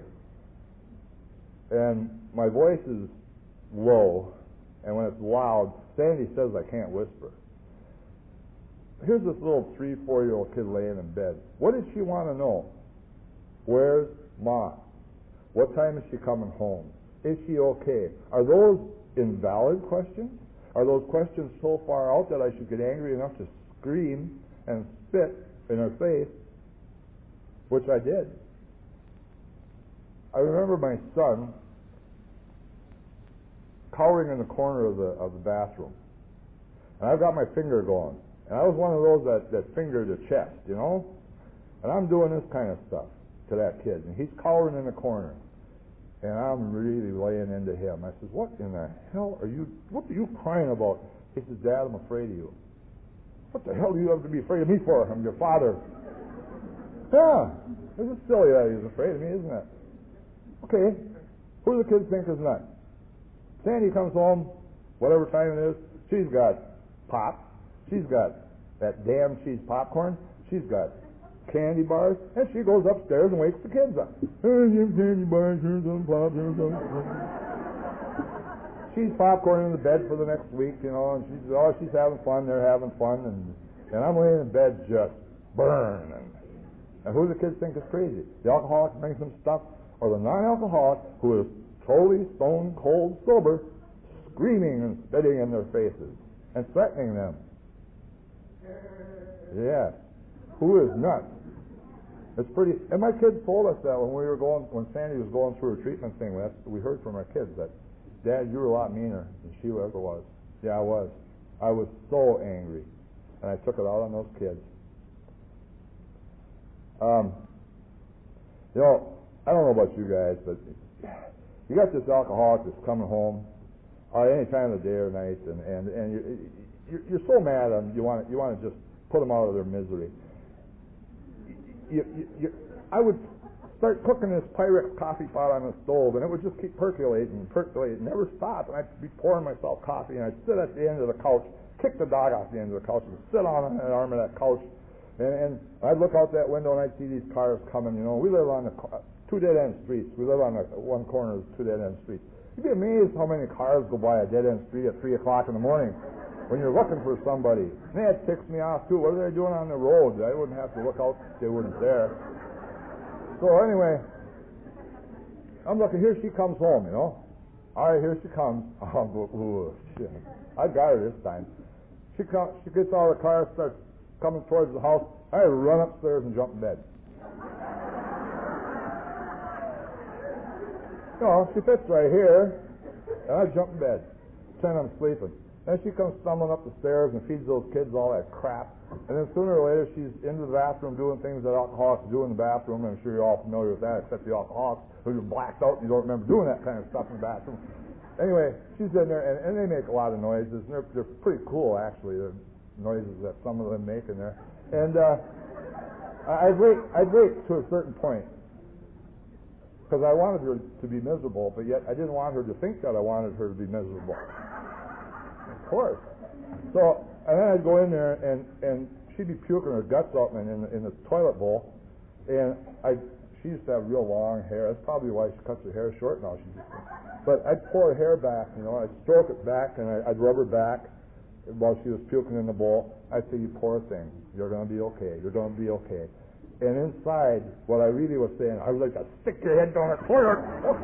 and my voice is low, and when it's loud, Sandy says I can't whisper. Here's this little three, four-year-old kid laying in bed. What does she want to know? Where's Ma? What time is she coming home? Is she okay? Are those invalid questions? Are those questions so far out that I should get angry enough to scream and spit in her face? Which I did. I remember my son cowering in the corner of the of the bathroom, and I've got my finger going, and I was one of those that, that fingered the chest, you know, and I'm doing this kind of stuff to that kid, and he's cowering in the corner, and I'm really laying into him. I says, "What in the hell are you? What are you crying about?" He says, "Dad, I'm afraid of you." "What the hell do you have to be afraid of me for? I'm your father." Yeah, this is silly that he's afraid of me, isn't it? Okay, who do the kids think is nuts? Sandy comes home, whatever time it is, she's got pop, she's got that damn cheese popcorn, she's got candy bars, and she goes upstairs and wakes the kids up. "Hey, you have candy bars, here's some pop, here's some." She's popcorn in the bed for the next week, you know, and she's oh, she's having fun, they're having fun, and and I'm laying in bed just burning. And who do the kids think is crazy? The alcoholic brings them stuff, or the non-alcoholic who is totally stone cold sober, screaming and spitting in their faces and threatening them? Yeah. Who is nuts? It's pretty. And my kids told us that when we were going, when Sandy was going through her treatment thing. That's, we heard from our kids that, "Dad, you were a lot meaner than she ever was." Yeah, I was. I was so angry, and I took it out on those kids. Um, you know, I don't know about you guys, but you got this alcoholic that's coming home uh, any time of the day or night, and and and you're you're, you're so mad at them, you want you want to just put them out of their misery. You, you, you, I would start cooking this Pyrex coffee pot on the stove, and it would just keep percolating and percolating, never stop. And I'd be pouring myself coffee, and I'd sit at the end of the couch, kick the dog off the end of the couch, and sit on an arm of that couch. And, and I'd look out that window, and I'd see these cars coming. You know, we live on the two dead-end streets. We live on the one corner of two dead-end streets. You'd be amazed how many cars go by a dead-end street at three o'clock in the morning when you're looking for somebody. And that ticks me off, too. What are they doing on the road? I wouldn't have to look out if they weren't there. So anyway, I'm looking. Here she comes home, you know. All right, here she comes. Oh, ooh, shit. I got her this time. She comes. She gets out of the car, starts coming towards the house. I run upstairs and jump in bed. You know, she fits right here, and I jump in bed, pretend I'm sleeping. Then she comes stumbling up the stairs and feeds those kids all that crap. And then sooner or later, she's into the bathroom doing things that alcoholics do in the bathroom. I'm sure you're all familiar with that, except the alcoholics who are blacked out and you don't remember doing that kind of stuff in the bathroom. Anyway, she's in there, and, and they make a lot of noises. And they're, they're pretty cool, actually, the noises that some of them make in there. And uh, I'd wait, I'd wait to a certain point, because I wanted her to be miserable, but yet I didn't want her to think that I wanted her to be miserable. Of course. So, and then I'd go in there, and, and she'd be puking her guts out in, in, in the toilet bowl, and I she used to have real long hair. That's probably why she cuts her hair short now. She just, but I'd pull her hair back, you know, I'd stroke it back, and I, I'd rub her back while she was puking in the bowl. I'd say, "You poor thing, you're going to be okay, you're going to be okay." And inside, what I really was saying, I was like, "Stick your head down the toilet."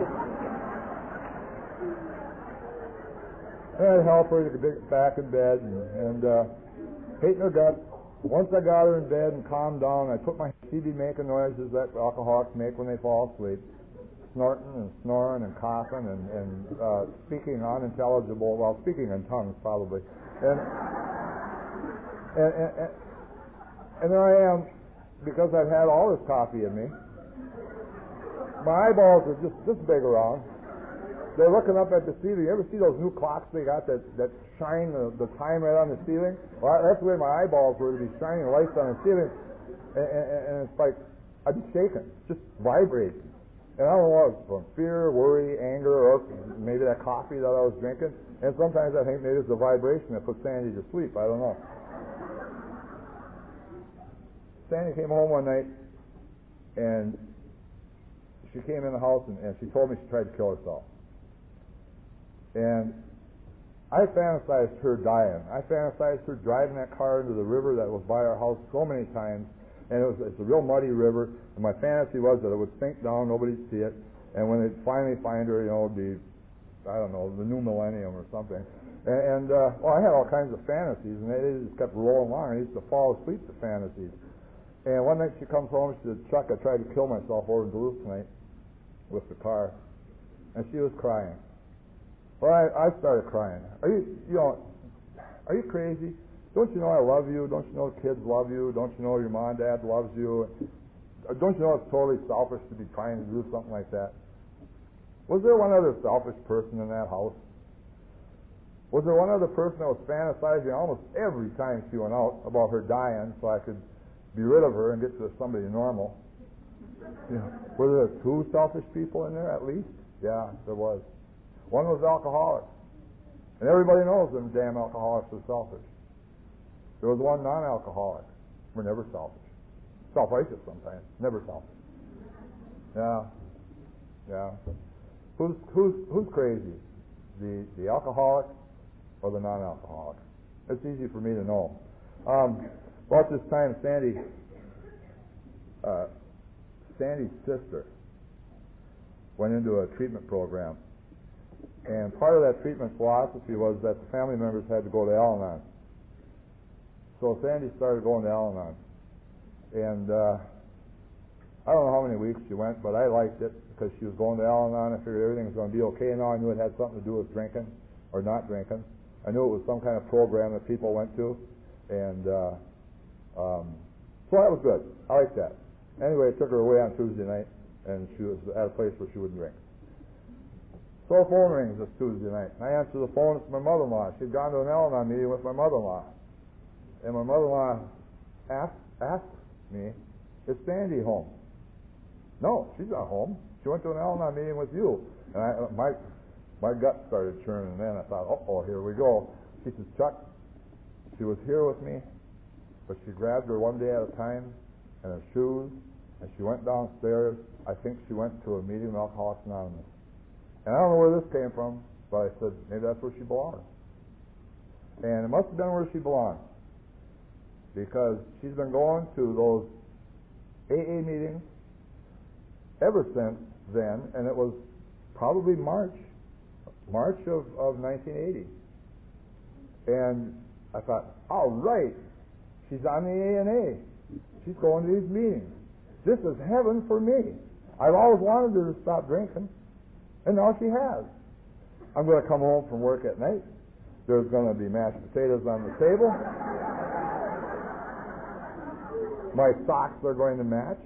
And I'd help her to get back in bed, and, and uh, hating her guts. Once I got her in bed and calmed down, I put my she'd be making noises that alcoholics make when they fall asleep, snorting and snoring and coughing and, and uh, speaking unintelligible, well, speaking in tongues probably. And and, and, and and there I am, because I've had all this coffee in me. My eyeballs are just this big around. They're looking up at the ceiling. You ever see those new clocks they got that, that shine the, the time right on the ceiling? Well, that's the way my eyeballs were, to be shining lights on the ceiling. And, and, and it's like, I'd be shaking, just vibrating. And I don't know what it was from, fear, worry, anger, or maybe that coffee that I was drinking. And sometimes I think maybe it's the vibration that put Sandy to sleep. I don't know. Sandy came home one night, and she came in the house, and, and she told me she tried to kill herself. And I fantasized her dying. I fantasized her driving that car into the river that was by our house so many times. And it was, it's a real muddy river. And my fantasy was that it would sink down, nobody'd see it. And when they'd finally find her, you know, it'd be, I don't know, the new millennium or something. And, and uh, well, I had all kinds of fantasies, and they just kept rolling along. I used to fall asleep to fantasies. And one night she comes home, she said, Chuck, I tried to kill myself over in Duluth tonight with the car. And she was crying. Well, I, I started crying. Are you, you know, are you crazy? Don't you know I love you? Don't you know kids love you? Don't you know your mom and dad loves you? Don't you know it's totally selfish to be trying to do something like that? Was there one other selfish person in that house? Was there one other person that was fantasizing almost every time she went out about her dying so I could be rid of her and get to somebody normal? You know, were there two selfish people in there at least? Yeah, there was. One was alcoholics. And everybody knows them damn alcoholics are selfish. There was one non-alcoholic. We're never selfish. Self-righteous sometimes. Never selfish. Yeah. Yeah. Who's who's who's crazy? The the alcoholic or the non-alcoholic? It's easy for me to know. Um, about this time, Sandy, uh, Sandy's sister went into a treatment program, and part of that treatment philosophy was that the family members had to go to Al-Anon. So Sandy started going to Al-Anon, and uh, I don't know how many weeks she went, but I liked it because she was going to Al-Anon. I figured everything was going to be okay now. I knew it had something to do with drinking or not drinking. I knew it was some kind of program that people went to, and uh, um, so that was good. I liked that. Anyway, I took her away on Tuesday night, and she was at a place where she wouldn't drink. So the phone rings this Tuesday night, and I answer the phone. It's my mother-in-law. She'd gone to an Al-Anon meeting with my mother-in-law, and my mother-in-law asked, asked me, is Sandy home? No, she's not home. She went to an Al-Anon meeting with you. And I, my my gut started churning, and then I thought, oh, here we go. She says, Chuck, she was here with me, but she grabbed her one day at a time and her shoes, and she went downstairs. I think she went to a meeting of Alcoholics Anonymous. And I don't know where this came from, but I said, maybe that's where she belongs. And it must have been where she belongs, because she's been going to those A A meetings ever since then, and it was probably March, March of, of nineteen eighty. And I thought, all right, she's on the A N A. She's going to these meetings. This is heaven for me. I've always wanted her to stop drinking, and now she has. I'm going to come home from work at night. There's going to be mashed potatoes on the table. My socks are going to match.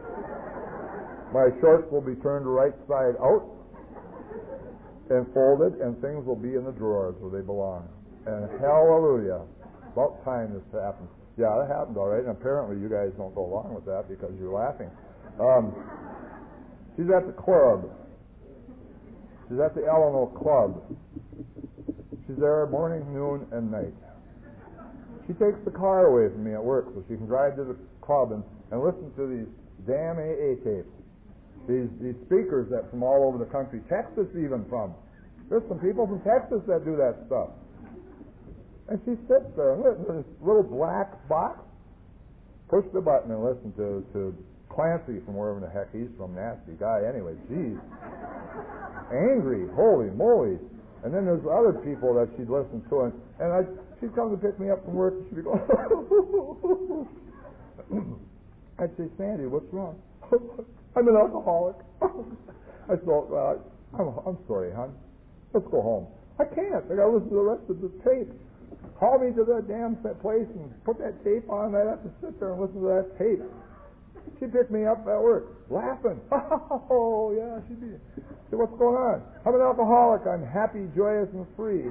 My shorts will be turned right side out and folded, and things will be in the drawers where they belong. And hallelujah, about time this happened. Yeah, that happened all right, and apparently you guys don't go along with that because you're laughing. Um, she's at the club. She's at the Alamo Club. She's there morning, noon, and night. She takes the car away from me at work so she can drive to the club and, and listen to these damn A A tapes. These these speakers that from all over the country, Texas even from. There's some people from Texas that do that stuff. And she sits there and listens to this little black box, push the button and listen to, to Clancy from wherever the heck he's from, nasty guy anyway, geez. Angry, holy moly. And then there's other people that she'd listen to, and, and I, she'd come to pick me up from work, and she'd be going, I'd say, Sandy, what's wrong? I'm an alcoholic. I thought, well, I'm, I'm sorry, hon. Let's go home. I can't. I got to listen to the rest of the tape. Call me to that damn place and put that tape on. I'd have to sit there and listen to that tape. She picked me up at work, laughing. Oh, yeah, she'd be. So what's going on? I'm an alcoholic. I'm happy, joyous, and free.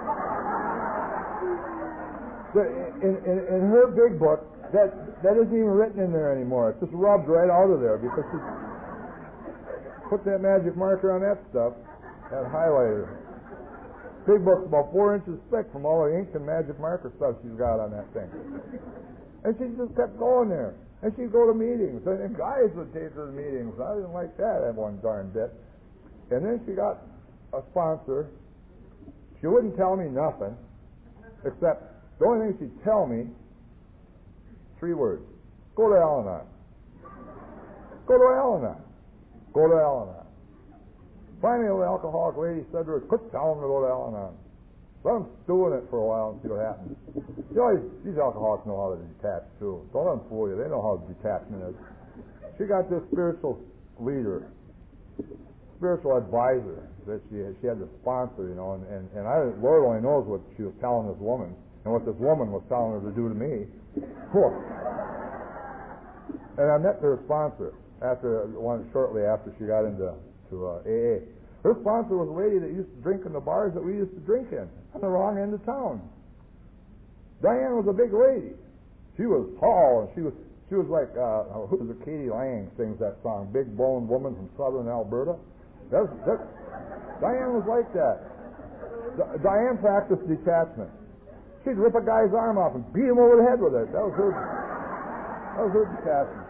But in, in, in her big book, that that isn't even written in there anymore. It's just rubbed right out of there because she put that magic marker on that stuff, that highlighter. Big book's about four inches thick from all the ink and magic marker stuff she's got on that thing. And she just kept going there. And she'd go to meetings. And guys would take her to meetings. I didn't like that at one darn bit. And then she got a sponsor. She wouldn't tell me nothing, except the only thing she'd tell me, three words. Go to Al-Anon. Go to Al-Anon. Go to Al-Anon. Finally, an alcoholic lady said to her, quit telling them to go to Al-Anon. Let them stew in it for a while and see what happens. You know, these, these alcoholics know how to detach too. Don't let them fool you. They know how detachment is. She got this spiritual leader, spiritual advisor that she had, she had to sponsor, you know, and, and, and I, Lord only knows what she was telling this woman and what this woman was telling her to do to me. Cool. And I met her sponsor after one shortly after she got into to uh, A A. Her sponsor was a lady that used to drink in the bars that we used to drink in on the wrong end of town. Diane was a big lady. She was tall, and she was she was like uh, who was it? Katie Lang sings that song, "Big Boned Woman from Southern Alberta." That's, that's, Diane was like that. D- Diane practiced detachment. She'd rip a guy's arm off and beat him over the head with it. That was her. That was her detachment.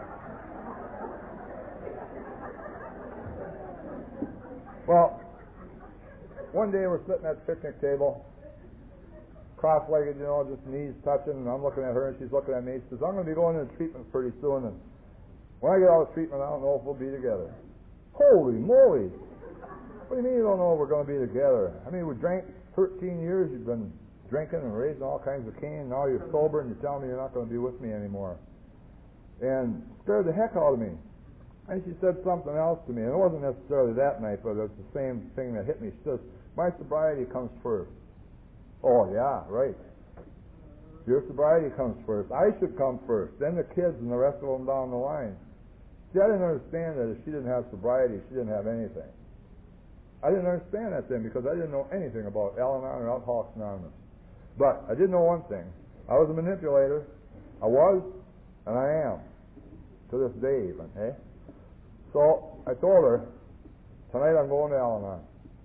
Well, one day we're sitting at the picnic table, cross-legged, you know, just knees touching, and I'm looking at her and she's looking at me. She says, "I'm going to be going into treatment pretty soon, and when I get out of treatment, I don't know if we'll be together." Holy moly! What do you mean you don't know if we're going to be together? I mean, we drank thirteen years. You've been drinking and raising all kinds of cane. Now you're sober and you're telling me you're not going to be with me anymore. And scared the heck out of me. And she said something else to me. And it wasn't necessarily that night, but it's the same thing that hit me. She says, "My sobriety comes first." Oh, yeah, right. Your sobriety comes first. I should come first. Then the kids and the rest of them down the line. See, I didn't understand that if she didn't have sobriety, she didn't have anything. I didn't understand that then because I didn't know anything about Al-Anon or Alcoholics Anonymous. But I did know one thing. I was a manipulator. I was, and I am. To this day even, eh? So I told her, tonight I'm going to Al-Anon.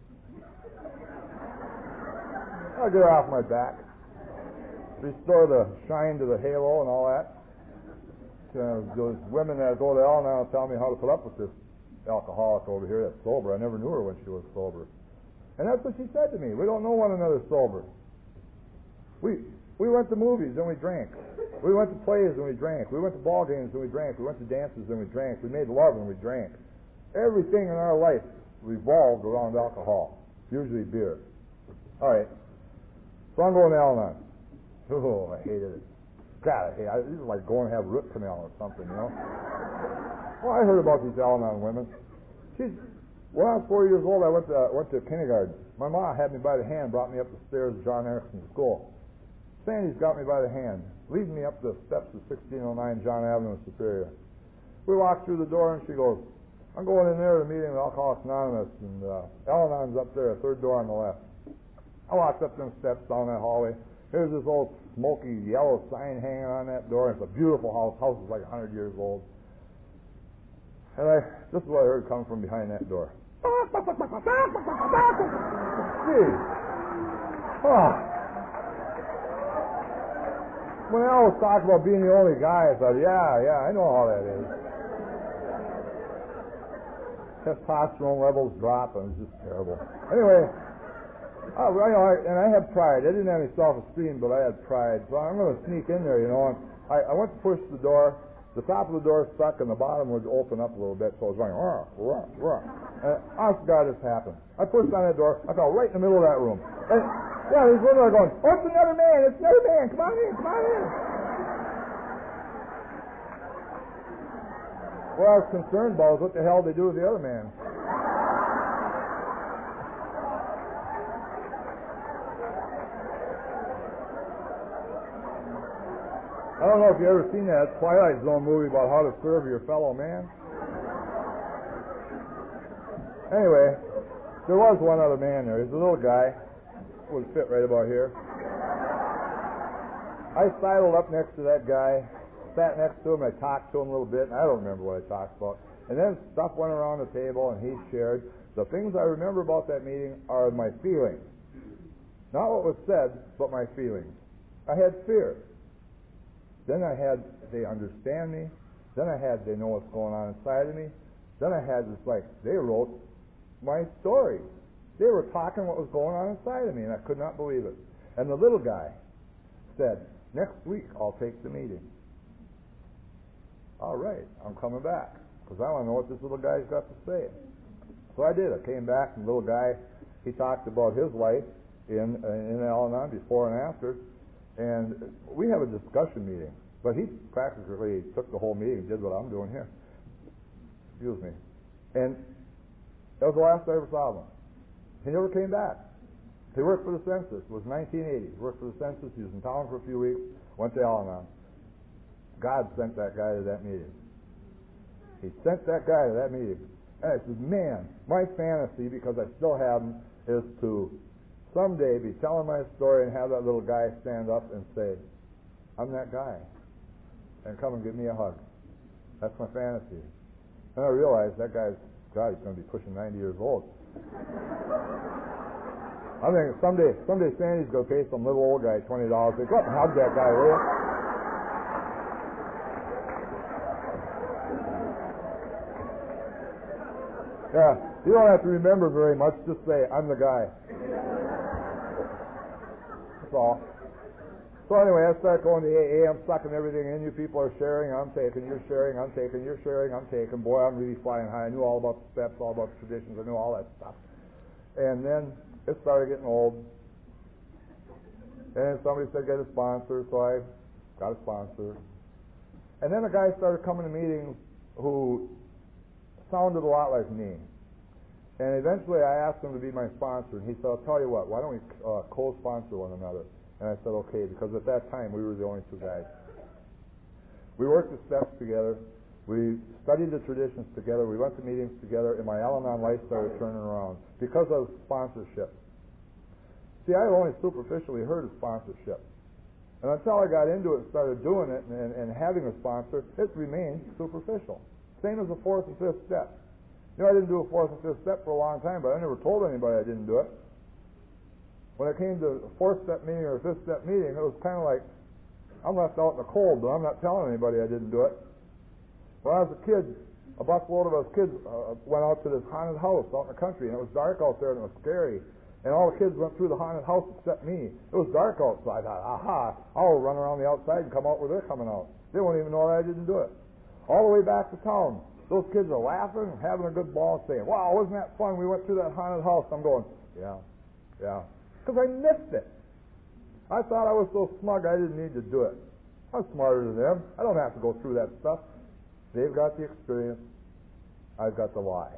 I'll get her off my back. Restore the shine to the halo and all that. Uh, those women that go to Al-Anon will tell me how to put up with this alcoholic over here that's sober. I never knew her when she was sober. And that's what she said to me. We don't know one another sober. We we went to movies and we drank. We went to plays and we drank. We went to ball games and we drank. We went to dances and we drank. We made love and we drank. Everything in our life revolved around alcohol, usually beer. All right. So I'm going to Al-Anon. Oh, I hated it. God, I hate it. This is like going to have root canal or something, you know? Well, I heard about these Al-Anon women. She's, when I was four years old, I went to, went to kindergarten. My mom had me by the hand, brought me up the stairs of John Erickson School. Sandy's got me by the hand, leading me up the steps of sixteen oh nine John Avenue in Superior. We walked through the door, and she goes, "I'm going in there to a meeting with Alcoholics Anonymous, and uh, Al-Anon's up there, third door on the left." I walked up them steps down that hallway. There's this old smoky yellow sign hanging on that door. It's a beautiful house. The house is like one hundred years old. And I, this is what I heard coming from behind that door. Gee. Oh. When I always talk about being the only guy, I thought, yeah, yeah, I know how that is. Testosterone levels drop, and it's just terrible. Anyway, I, you know, I, and I had pride. I didn't have any self-esteem, but I had pride. So I'm going to sneak in there, you know. And I, I went to push the door. The top of the door stuck, and the bottom would open up a little bit, so I was going, rah, rah, rah. And honest to God, this happened. I pushed on that door. I fell right in the middle of that room. And, yeah, these women are going, "Oh, it's another man. It's another man. Come on in. Come on in." What I was concerned about was what the hell they do with the other man. I don't know if you've ever seen that Twilight Zone movie about how to serve your fellow man. Anyway, there was one other man there. He's a little guy. Would fit right about here. I sidled up next to that guy, sat next to him, I talked to him a little bit, and I don't remember what I talked about. And then stuff went around the table, and he shared. The things I remember about that meeting are my feelings. Not what was said, but my feelings. I had fear. Then I had, they understand me. Then I had, they know what's going on inside of me. Then I had, it's like, they wrote my story. They were talking what was going on inside of me, and I could not believe it. And the little guy said, "Next week, I'll take the meeting." All right, I'm coming back, because I want to know what this little guy's got to say. So I did. I came back, and the little guy, he talked about his life. in in Al-Anon before and after, and we have a discussion meeting. But he practically took the whole meeting and did what I'm doing here. Excuse me. And that was the last I ever saw of him. He never came back. He worked for the census. It was nineteen eighty. He worked for the census. He was in town for a few weeks. Went to Al-Anon. God sent that guy to that meeting. He sent that guy to that meeting. And I said, man, my fantasy, because I still have him, is to someday be telling my story and have that little guy stand up and say, I'm that guy. And come and give me a hug. That's my fantasy. And I realized that guy's, God, he's going to be pushing ninety years old. I think someday, someday Sandy's going to pay some little old guy twenty dollars. Say, go up and hug that guy, will you? Yeah, you don't have to remember very much. Just say, I'm the guy. That's all. So anyway, I start going to A A. I'm sucking everything in. You people are sharing. I'm taking. You're sharing. I'm taking. You're sharing. I'm taking. Boy, I'm really flying high. I knew all about the steps, all about the traditions. I knew all that stuff. And then it started getting old. And somebody said, get a sponsor. So I got a sponsor. And then a guy started coming to meetings who sounded a lot like me. And eventually I asked him to be my sponsor. And he said, I'll tell you what, why don't we uh, co-sponsor one another? And I said, okay, because at that time we were the only two guys. We worked the steps together. We studied the traditions together. We went to meetings together, and my Al-Anon life started turning around because of sponsorship. See, I had only superficially heard of sponsorship. And until I got into it and started doing it and, and having a sponsor, it remained superficial. Same as the fourth and fifth step. You know, I didn't do a fourth and fifth step for a long time, but I never told anybody I didn't do it. When it came to a fourth step meeting or a fifth step meeting, it was kind of like, I'm left out in the cold, but I'm not telling anybody I didn't do it. When I was a kid, a busload of us kids uh, went out to this haunted house out in the country, and it was dark out there and it was scary. And all the kids went through the haunted house except me. It was dark outside. I thought, aha, I'll run around the outside and come out where they're coming out. They won't even know that I didn't do it. All the way back to town, those kids are laughing and having a good ball, saying, wow, wasn't that fun? We went through that haunted house. I'm going, yeah, yeah. Because I missed it. I thought I was so smug I didn't need to do it. I'm smarter than them. I don't have to go through that stuff. They've got the experience. I've got the lie.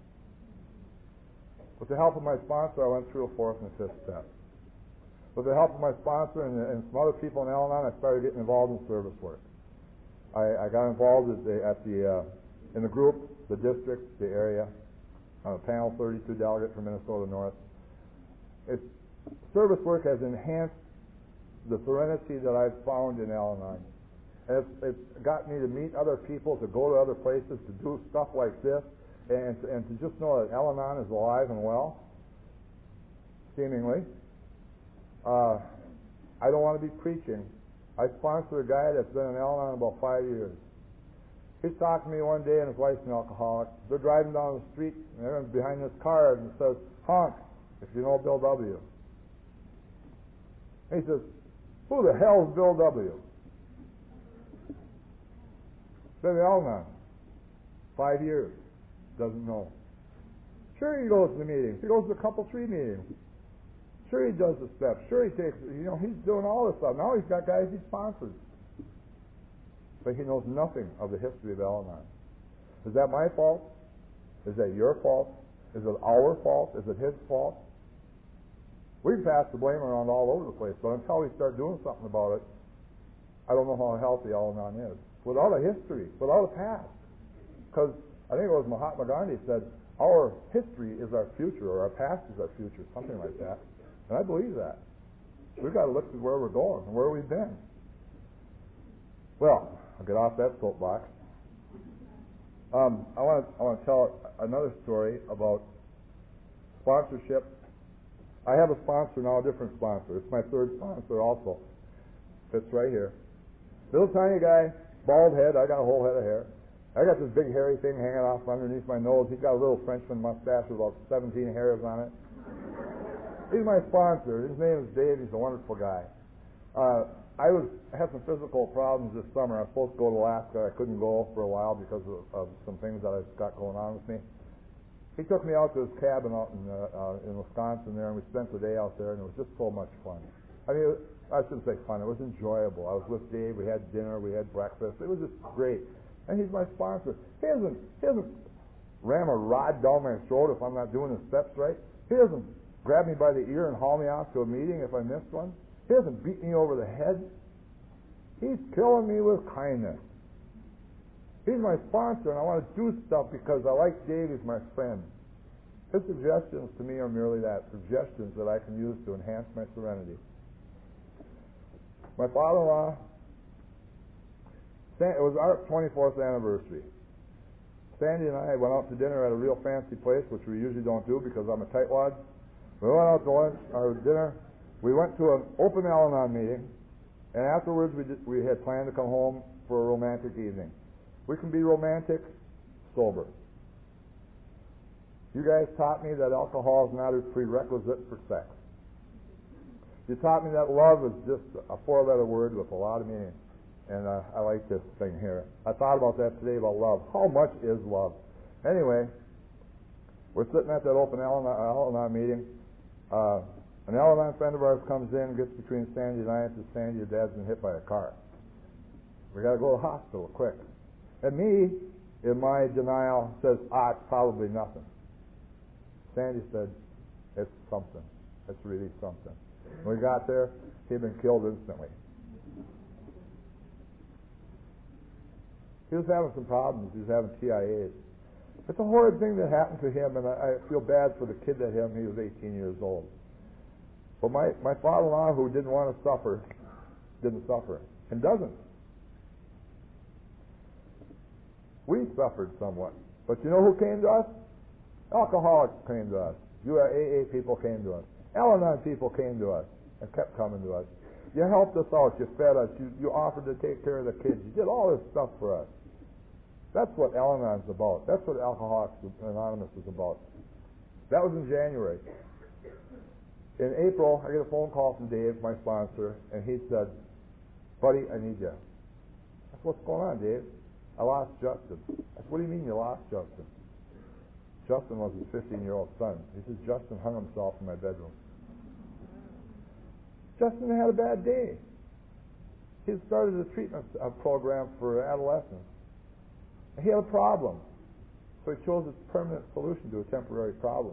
With the help of my sponsor, I went through a fourth and fifth step. With the help of my sponsor and, and some other people in Al-Anon, I started getting involved in service work. I, I got involved at the, at the uh, in the group, the district, the area. I'm a panel thirty-two delegate from Minnesota North. It's, service work has enhanced the serenity that I've found in Al-Anon. And it's, it's got me to meet other people, to go to other places, to do stuff like this, and, and to just know that Al-Anon is alive and well, seemingly. Uh, I don't want to be preaching. I sponsor a guy that's been in Al-Anon about five years. He talked to me one day, and his wife's an alcoholic. They're driving down the street, and they're behind this car, and it says, honk, if you know Bill W. And he says, who the hell is Bill W.? Been in Al-Anon. Five years. Doesn't know. Sure, he goes to the meetings. He goes to the couple tree meetings. Sure, he does the steps. Sure, he takes, you know, he's doing all this stuff. Now he's got guys he sponsors. But he knows nothing of the history of Al-Anon. Is that my fault? Is that your fault? Is it our fault? Is it his fault? We pass the blame around all over the place, but until we start doing something about it, I don't know how healthy Al-Anon is. Without a history, without a past. Because I think it was Mahatma Gandhi said, our history is our future, or our past is our future, something like that. And I believe that. We've got to look at where we're going and where we've been. Well, I'll get off that soapbox. Um, I want to I want to tell another story about sponsorship. I have a sponsor now, a different sponsor. It's my third sponsor also. Fits right here. Little tiny guy, bald head. I got a whole head of hair. I got this big hairy thing hanging off underneath my nose. He's got a little Frenchman mustache with about seventeen hairs on it. He's my sponsor. His name is Dave. He's a wonderful guy. Uh, I was I had some physical problems this summer. I was supposed to go to Alaska. I couldn't go for a while because of, of some things that I've got going on with me. He took me out to his cabin out in, uh, uh, in Wisconsin there, and we spent the day out there, and it was just so much fun. I mean, I shouldn't say fun. It was enjoyable. I was with Dave. We had dinner. We had breakfast. It was just great. And he's my sponsor. He doesn't, he doesn't ram a rod down my throat if I'm not doing the steps right. He doesn't grab me by the ear and haul me off to a meeting if I missed one. He doesn't beat me over the head. He's killing me with kindness. He's my sponsor, and I want to do stuff because I like Dave. He's my friend. His suggestions to me are merely that, suggestions that I can use to enhance my serenity. My father-in-law, it was our twenty-fourth anniversary. Sandy and I went out to dinner at a real fancy place, which we usually don't do because I'm a tightwad. We went out to lunch, or dinner. We went to an open Al-Anon meeting, and afterwards we, did, we had planned to come home for a romantic evening. We can be romantic sober. You guys taught me that alcohol is not a prerequisite for sex. You taught me that love is just a four-letter word with a lot of meaning. And uh, I like this thing here. I thought about that today, about love. How much is love? Anyway, we're sitting at that open Al-Anon meeting. Uh, an Al-Anon friend of ours comes in, gets between Sandy and I, and says, Sandy, your dad's been hit by a car. We got to go to the hospital quick. And me, in my denial, says, ah, it's probably nothing. Sandy said, it's something. It's really something. When we got there, he'd been killed instantly. He was having some problems. He was having T I As. It's a horrid thing that happened to him, and I, I feel bad for the kid that hit him. He was eighteen years old. But my, my father-in-law, who didn't want to suffer, didn't suffer, and doesn't. We suffered somewhat. But you know who came to us? Alcoholics came to us. You A A people came to us. Al-Anon people came to us and kept coming to us. You helped us out. You fed us. You, you offered to take care of the kids. You did all this stuff for us. That's what Al-Anon's about. That's what Alcoholics Anonymous is about. That was in January. In April, I get a phone call from Dave, my sponsor, and he said, buddy, I need you. I said, what's going on, Dave? I lost Justin. I said, what do you mean you lost Justin? Justin was his fifteen-year-old son. He says, Justin hung himself in my bedroom. Justin had a bad day. He had started a treatment program for adolescents. He had a problem. So he chose a permanent solution to a temporary problem.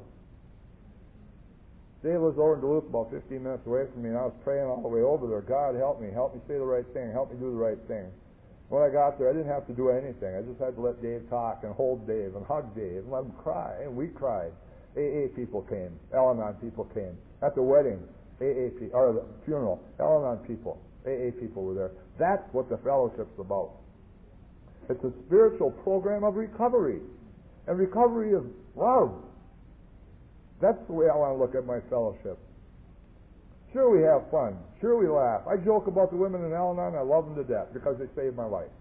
Dave was over in Duluth, about fifteen minutes away from me, and I was praying all the way over there. God, help me. Help me say the right thing. Help me do the right thing. When I got there, I didn't have to do anything. I just had to let Dave talk and hold Dave and hug Dave and let him cry. And we cried. A A people came. Al-Anon people came. At the wedding, A A people, or the funeral, Al-Anon people, A A people were there. That's what the fellowship's about. It's a spiritual program of recovery. And recovery is love. That's the way I want to look at my fellowship. Sure, we have fun. Sure, we laugh. I joke about the women in Al-Anon. I love them to death because they saved my life.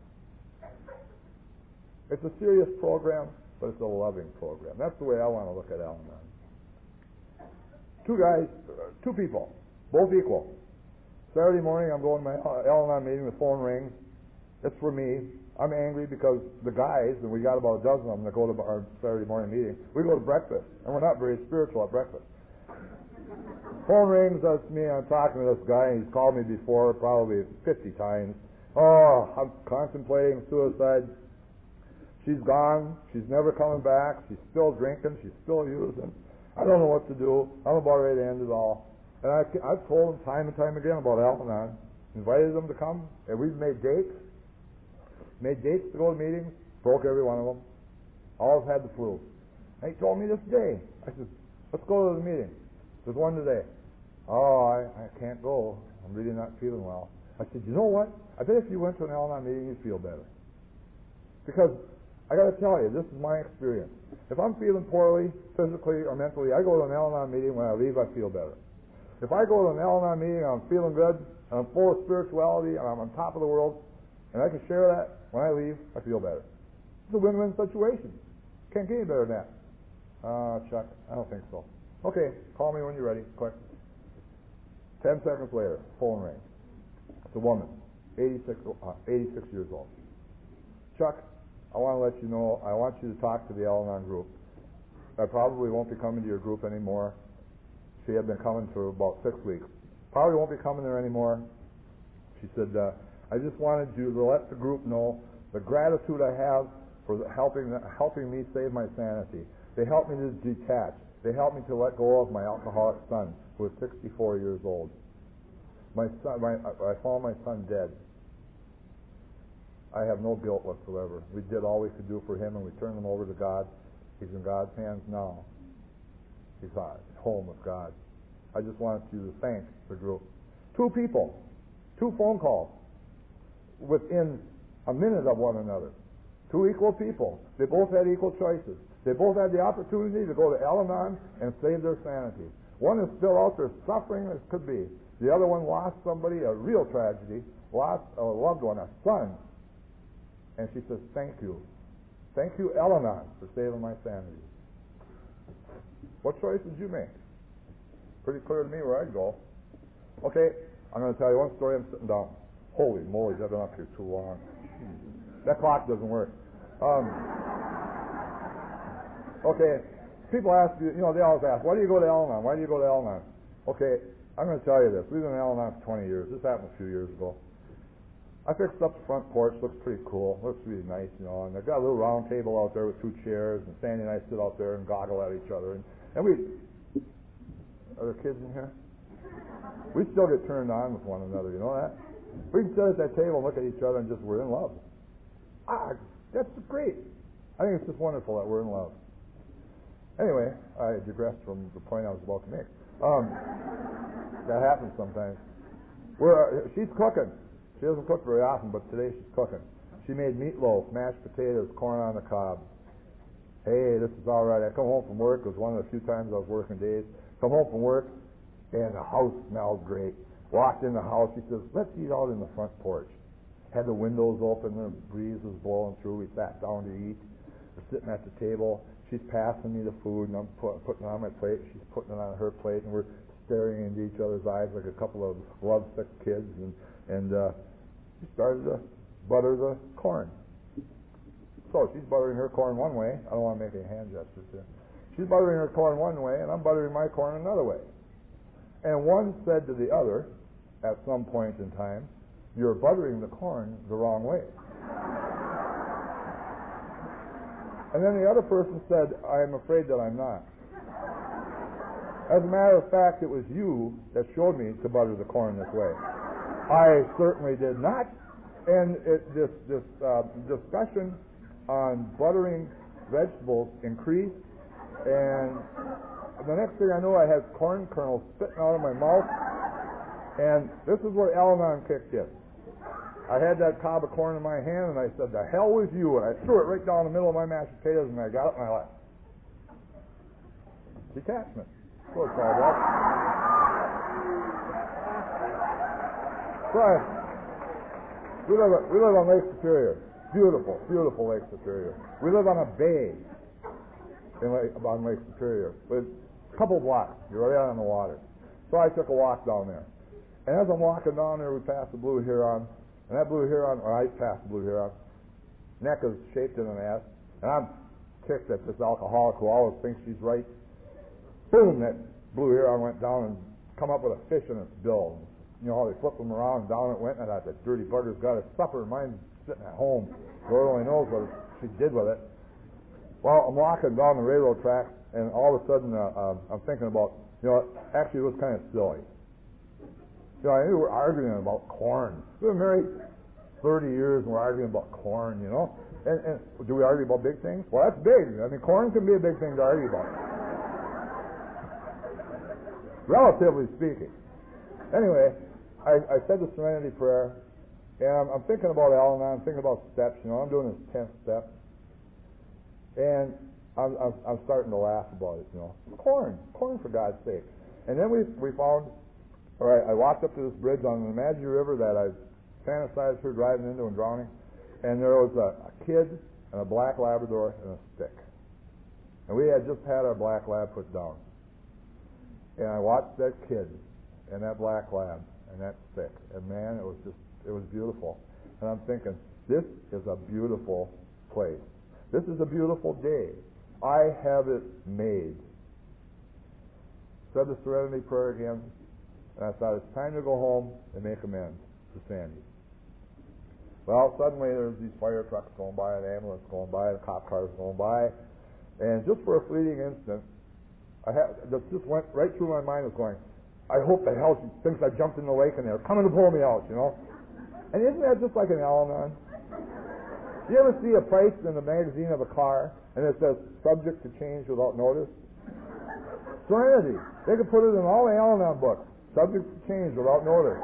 It's a serious program, but it's a loving program. That's the way I want to look at Al-Anon. Two guys, uh, two people, both equal. Saturday morning, I'm going to my Al-Anon meeting. The phone rings. It's for me. I'm angry because the guys, and we got about a dozen of them that go to our Saturday morning meeting, we go to breakfast, and we're not very spiritual at breakfast. Phone rings, that's me, I'm talking to this guy, and he's called me before, probably fifty times. Oh, I'm contemplating suicide. She's gone, she's never coming back, she's still drinking, she's still using. I don't know what to do. I'm about ready to end it all. And I, I've told them time and time again about Al-Anon, invited them to come, and we've made dates, made dates to go to meetings, broke every one of them. All have had the flu. And he told me this day, I said, let's go to the meeting. There's one today. Oh, I, I can't go. I'm really not feeling well. I said, you know what? I bet if you went to an Al-Anon meeting, you'd feel better. Because I got to tell you, this is my experience. If I'm feeling poorly, physically or mentally, I go to an Al-Anon meeting. When I leave, I feel better. If I go to an Al-Anon meeting and I'm feeling good, and I'm full of spirituality, and I'm on top of the world, and I can share that, when I leave, I feel better. It's a win-win situation. Can't get any better than that. Uh, Chuck, I don't think so. Okay, call me when you're ready, quick. Ten seconds later, phone rings. It's a woman, eighty-six, uh, eighty-six years old. Chuck, I want to let you know, I want you to talk to the Al-Anon group. I probably won't be coming to your group anymore. She had been coming for about six weeks. Probably won't be coming there anymore. She said, uh, I just wanted you to let the group know the gratitude I have for helping helping me save my sanity. They helped me to detach. They helped me to let go of my alcoholic son, who was sixty-four years old. My son, my, I found my son dead. I have no guilt whatsoever. We did all we could do for him, and we turned him over to God. He's in God's hands now. He's home with God. I just wanted you to thank the group. Two people, two phone calls, within a minute of one another. Two equal people. They both had equal choices. They both had the opportunity to go to Al-Anon and save their sanity. One is still out there suffering as could be. The other one lost somebody, a real tragedy, lost a loved one, a son. And she says, thank you. Thank you, Al-Anon, for saving my sanity. What choice did you make? Pretty clear to me where I'd go. Okay, I'm going to tell you one story. I'm sitting down. Holy moly, I've been up here too long. That clock doesn't work. Um, okay, people ask you, you know, they always ask, why do you go to Al-Anon? Why do you go to Al-Anon? Okay, I'm going to tell you this. We've been in Al-Anon for twenty years. This happened a few years ago. I fixed up the front porch. Looks pretty cool. Looks really nice, you know. And they've got a little round table out there with two chairs, and Sandy and I sit out there and goggle at each other. And, and we, are there kids in here? We still get turned on with one another, you know that? We can sit at that table and look at each other and just, we're in love. Ah, that's great. I think it's just wonderful that we're in love. Anyway, I digressed from the point I was about to make. Um, that happens sometimes. We're, uh, she's cooking. She doesn't cook very often, but today she's cooking. She made meatloaf, mashed potatoes, corn on the cob. Hey, this is all right. I come home from work. It was one of the few times I was working days. Come home from work, and the house smelled great. Walked in the house. She says, let's eat out in the front porch. Had the windows open. The breeze was blowing through. We sat down to eat. We're sitting at the table. She's passing me the food, and I'm put, putting it on my plate. She's putting it on her plate, and we're staring into each other's eyes like a couple of lovesick kids. And, and uh, she started to butter the corn. So she's buttering her corn one way. I don't want to make any hand gestures here. She's buttering her corn one way, and I'm buttering my corn another way. And one said to the other, at some point in time, you're buttering the corn the wrong way. And then the other person said, I'm afraid that I'm not. As a matter of fact, it was you that showed me to butter the corn this way. I certainly did not. And it, this, this uh, discussion on buttering vegetables increased, and the next thing I knew, I had corn kernels spitting out of my mouth, and this is where Al-Anon kicked in. I had that cob of corn in my hand, and I said, the hell with you, and I threw it right down the middle of my mashed potatoes, and I got it and I left. Detachment. That's what it's called, right? Right. We live, we live on Lake Superior. Beautiful, beautiful Lake Superior. We live on a bay in Lake, on Lake Superior. With a couple blocks. You're right out on the water. So I took a walk down there. And as I'm walking down there, we passed the Blue Huron. And that Blue Huron, or I passed the Blue Huron, neck is shaped in an S. And I'm ticked at this alcoholic who always thinks she's right. Boom, that Blue Huron went down and come up with a fish in its bill. You know how they flip them around, and down it went, and I thought, that dirty bugger's got his supper. Mine's sitting at home. Lord only knows what she did with it. Well, I'm walking down the railroad tracks, and all of a sudden, uh, uh, I'm thinking about, you know, actually it was kind of silly. You know, I knew we were arguing about corn. We've been married thirty years, and we're arguing about corn, you know. And, and do we argue about big things? Well, that's big. I mean, corn can be a big thing to argue about. Relatively speaking. Anyway, I, I said the Serenity Prayer, and I'm, I'm thinking about Al-Anon. I'm thinking about steps. You know, I'm doing this tenth step, and I'm, I'm, I'm starting to laugh about it. You know, corn, corn for God's sake. And then we we found, all right, I walked up to this bridge on the Imagine River that I fantasized her driving into and drowning, and there was a, a kid and a black Labrador and a stick, and we had just had our black lab put down, and I watched that kid and that black lab and that stick, and man, it was just, it was beautiful. And I'm thinking, this is a beautiful place. This is a beautiful day. I have it made. Said the Serenity Prayer again, and I thought it's time to go home and make amends to Sandy. Well, suddenly there's these fire trucks going by, an ambulance going by, and cop cars going by, and just for a fleeting instant, I had that just went right through my mind was going, I hope the hell she thinks I jumped in the lake and they're coming to pull me out, you know? And isn't that just like an Al-Anon? You ever see a price in the magazine of a car and it says subject to change without notice? Serenity. They could put it in all the Al-Anon books. Subject to change without notice.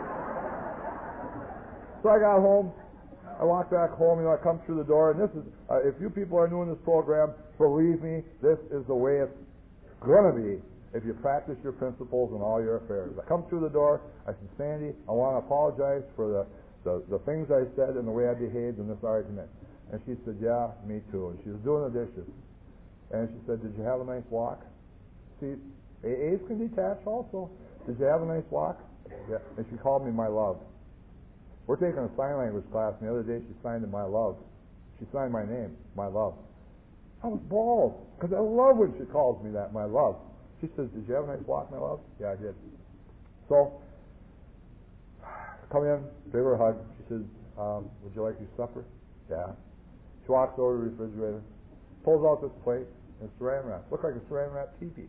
So I got home. I walked back home. You know, I come through the door, and this is, uh, if you people are new in this program, believe me, this is the way it's going to be if you practice your principles in all your affairs. I come through the door. I said, Sandy, I want to apologize for the, the, the things I said and the way I behaved in this argument. And she said, yeah, me too. And she was doing the dishes. And she said, did you have a nice walk? See, A As can detach also. Did you have a nice walk? Yeah. And she called me my love. We're taking a sign language class, and the other day she signed in my love. She signed my name, my love. I was bald, because I love when she calls me that, my love. She says, did you have a nice walk, my love? Yeah, I did. So, come in, give her a hug. She says, um, would you like your supper? Yeah. She walks over to the refrigerator, pulls out this plate, and it's saran wrap. Looked like a saran wrap teepee.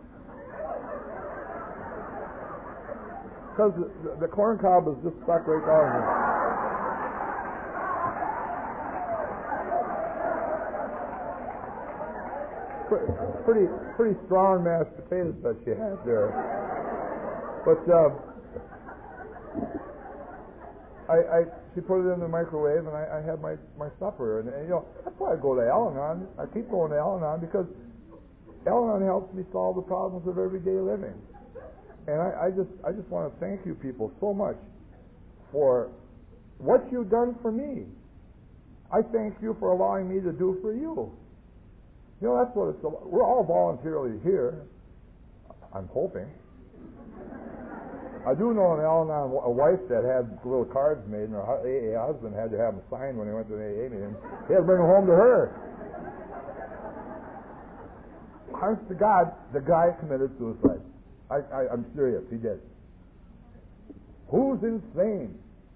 Because the, the, the corn cob was just stuck right down here. Pretty, pretty strong mashed potatoes that she had there. But uh, I, I, she put it in the microwave, and I, I had my, my supper. And, and you know, that's why I go to Al-Anon. I keep going to Al-Anon because Al-Anon helps me solve the problems of everyday living. And I, I just I just want to thank you people so much for what you've done for me. I thank you for allowing me to do for you. You know, that's what it's about. We're all voluntarily here. I'm hoping. I do know an Al-Anon a wife that had little cards made, and her A A husband had to have them signed when he went to an A A meeting. He had to bring them home to her. Honest to God, the guy committed suicide. I, I, I'm serious, he did. Who's insane?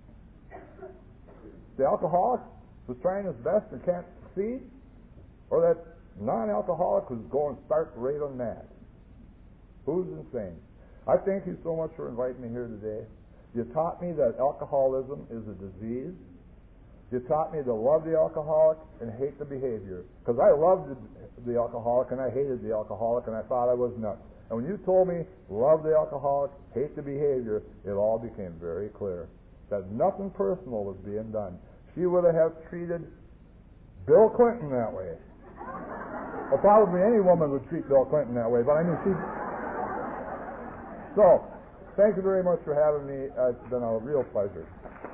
The alcoholic who's trying his best and can't succeed? Or that non-alcoholic who's going stark raving mad? Who's insane? I thank you so much for inviting me here today. You taught me that alcoholism is a disease. You taught me to love the alcoholic and hate the behavior. Because I loved the, the alcoholic and I hated the alcoholic and I thought I was nuts. And when you told me, love the alcoholic, hate the behavior, it all became very clear that nothing personal was being done. She would have treated Bill Clinton that way. Well, probably any woman would treat Bill Clinton that way, but I mean, she... So, thank you very much for having me. Uh, it's been a real pleasure.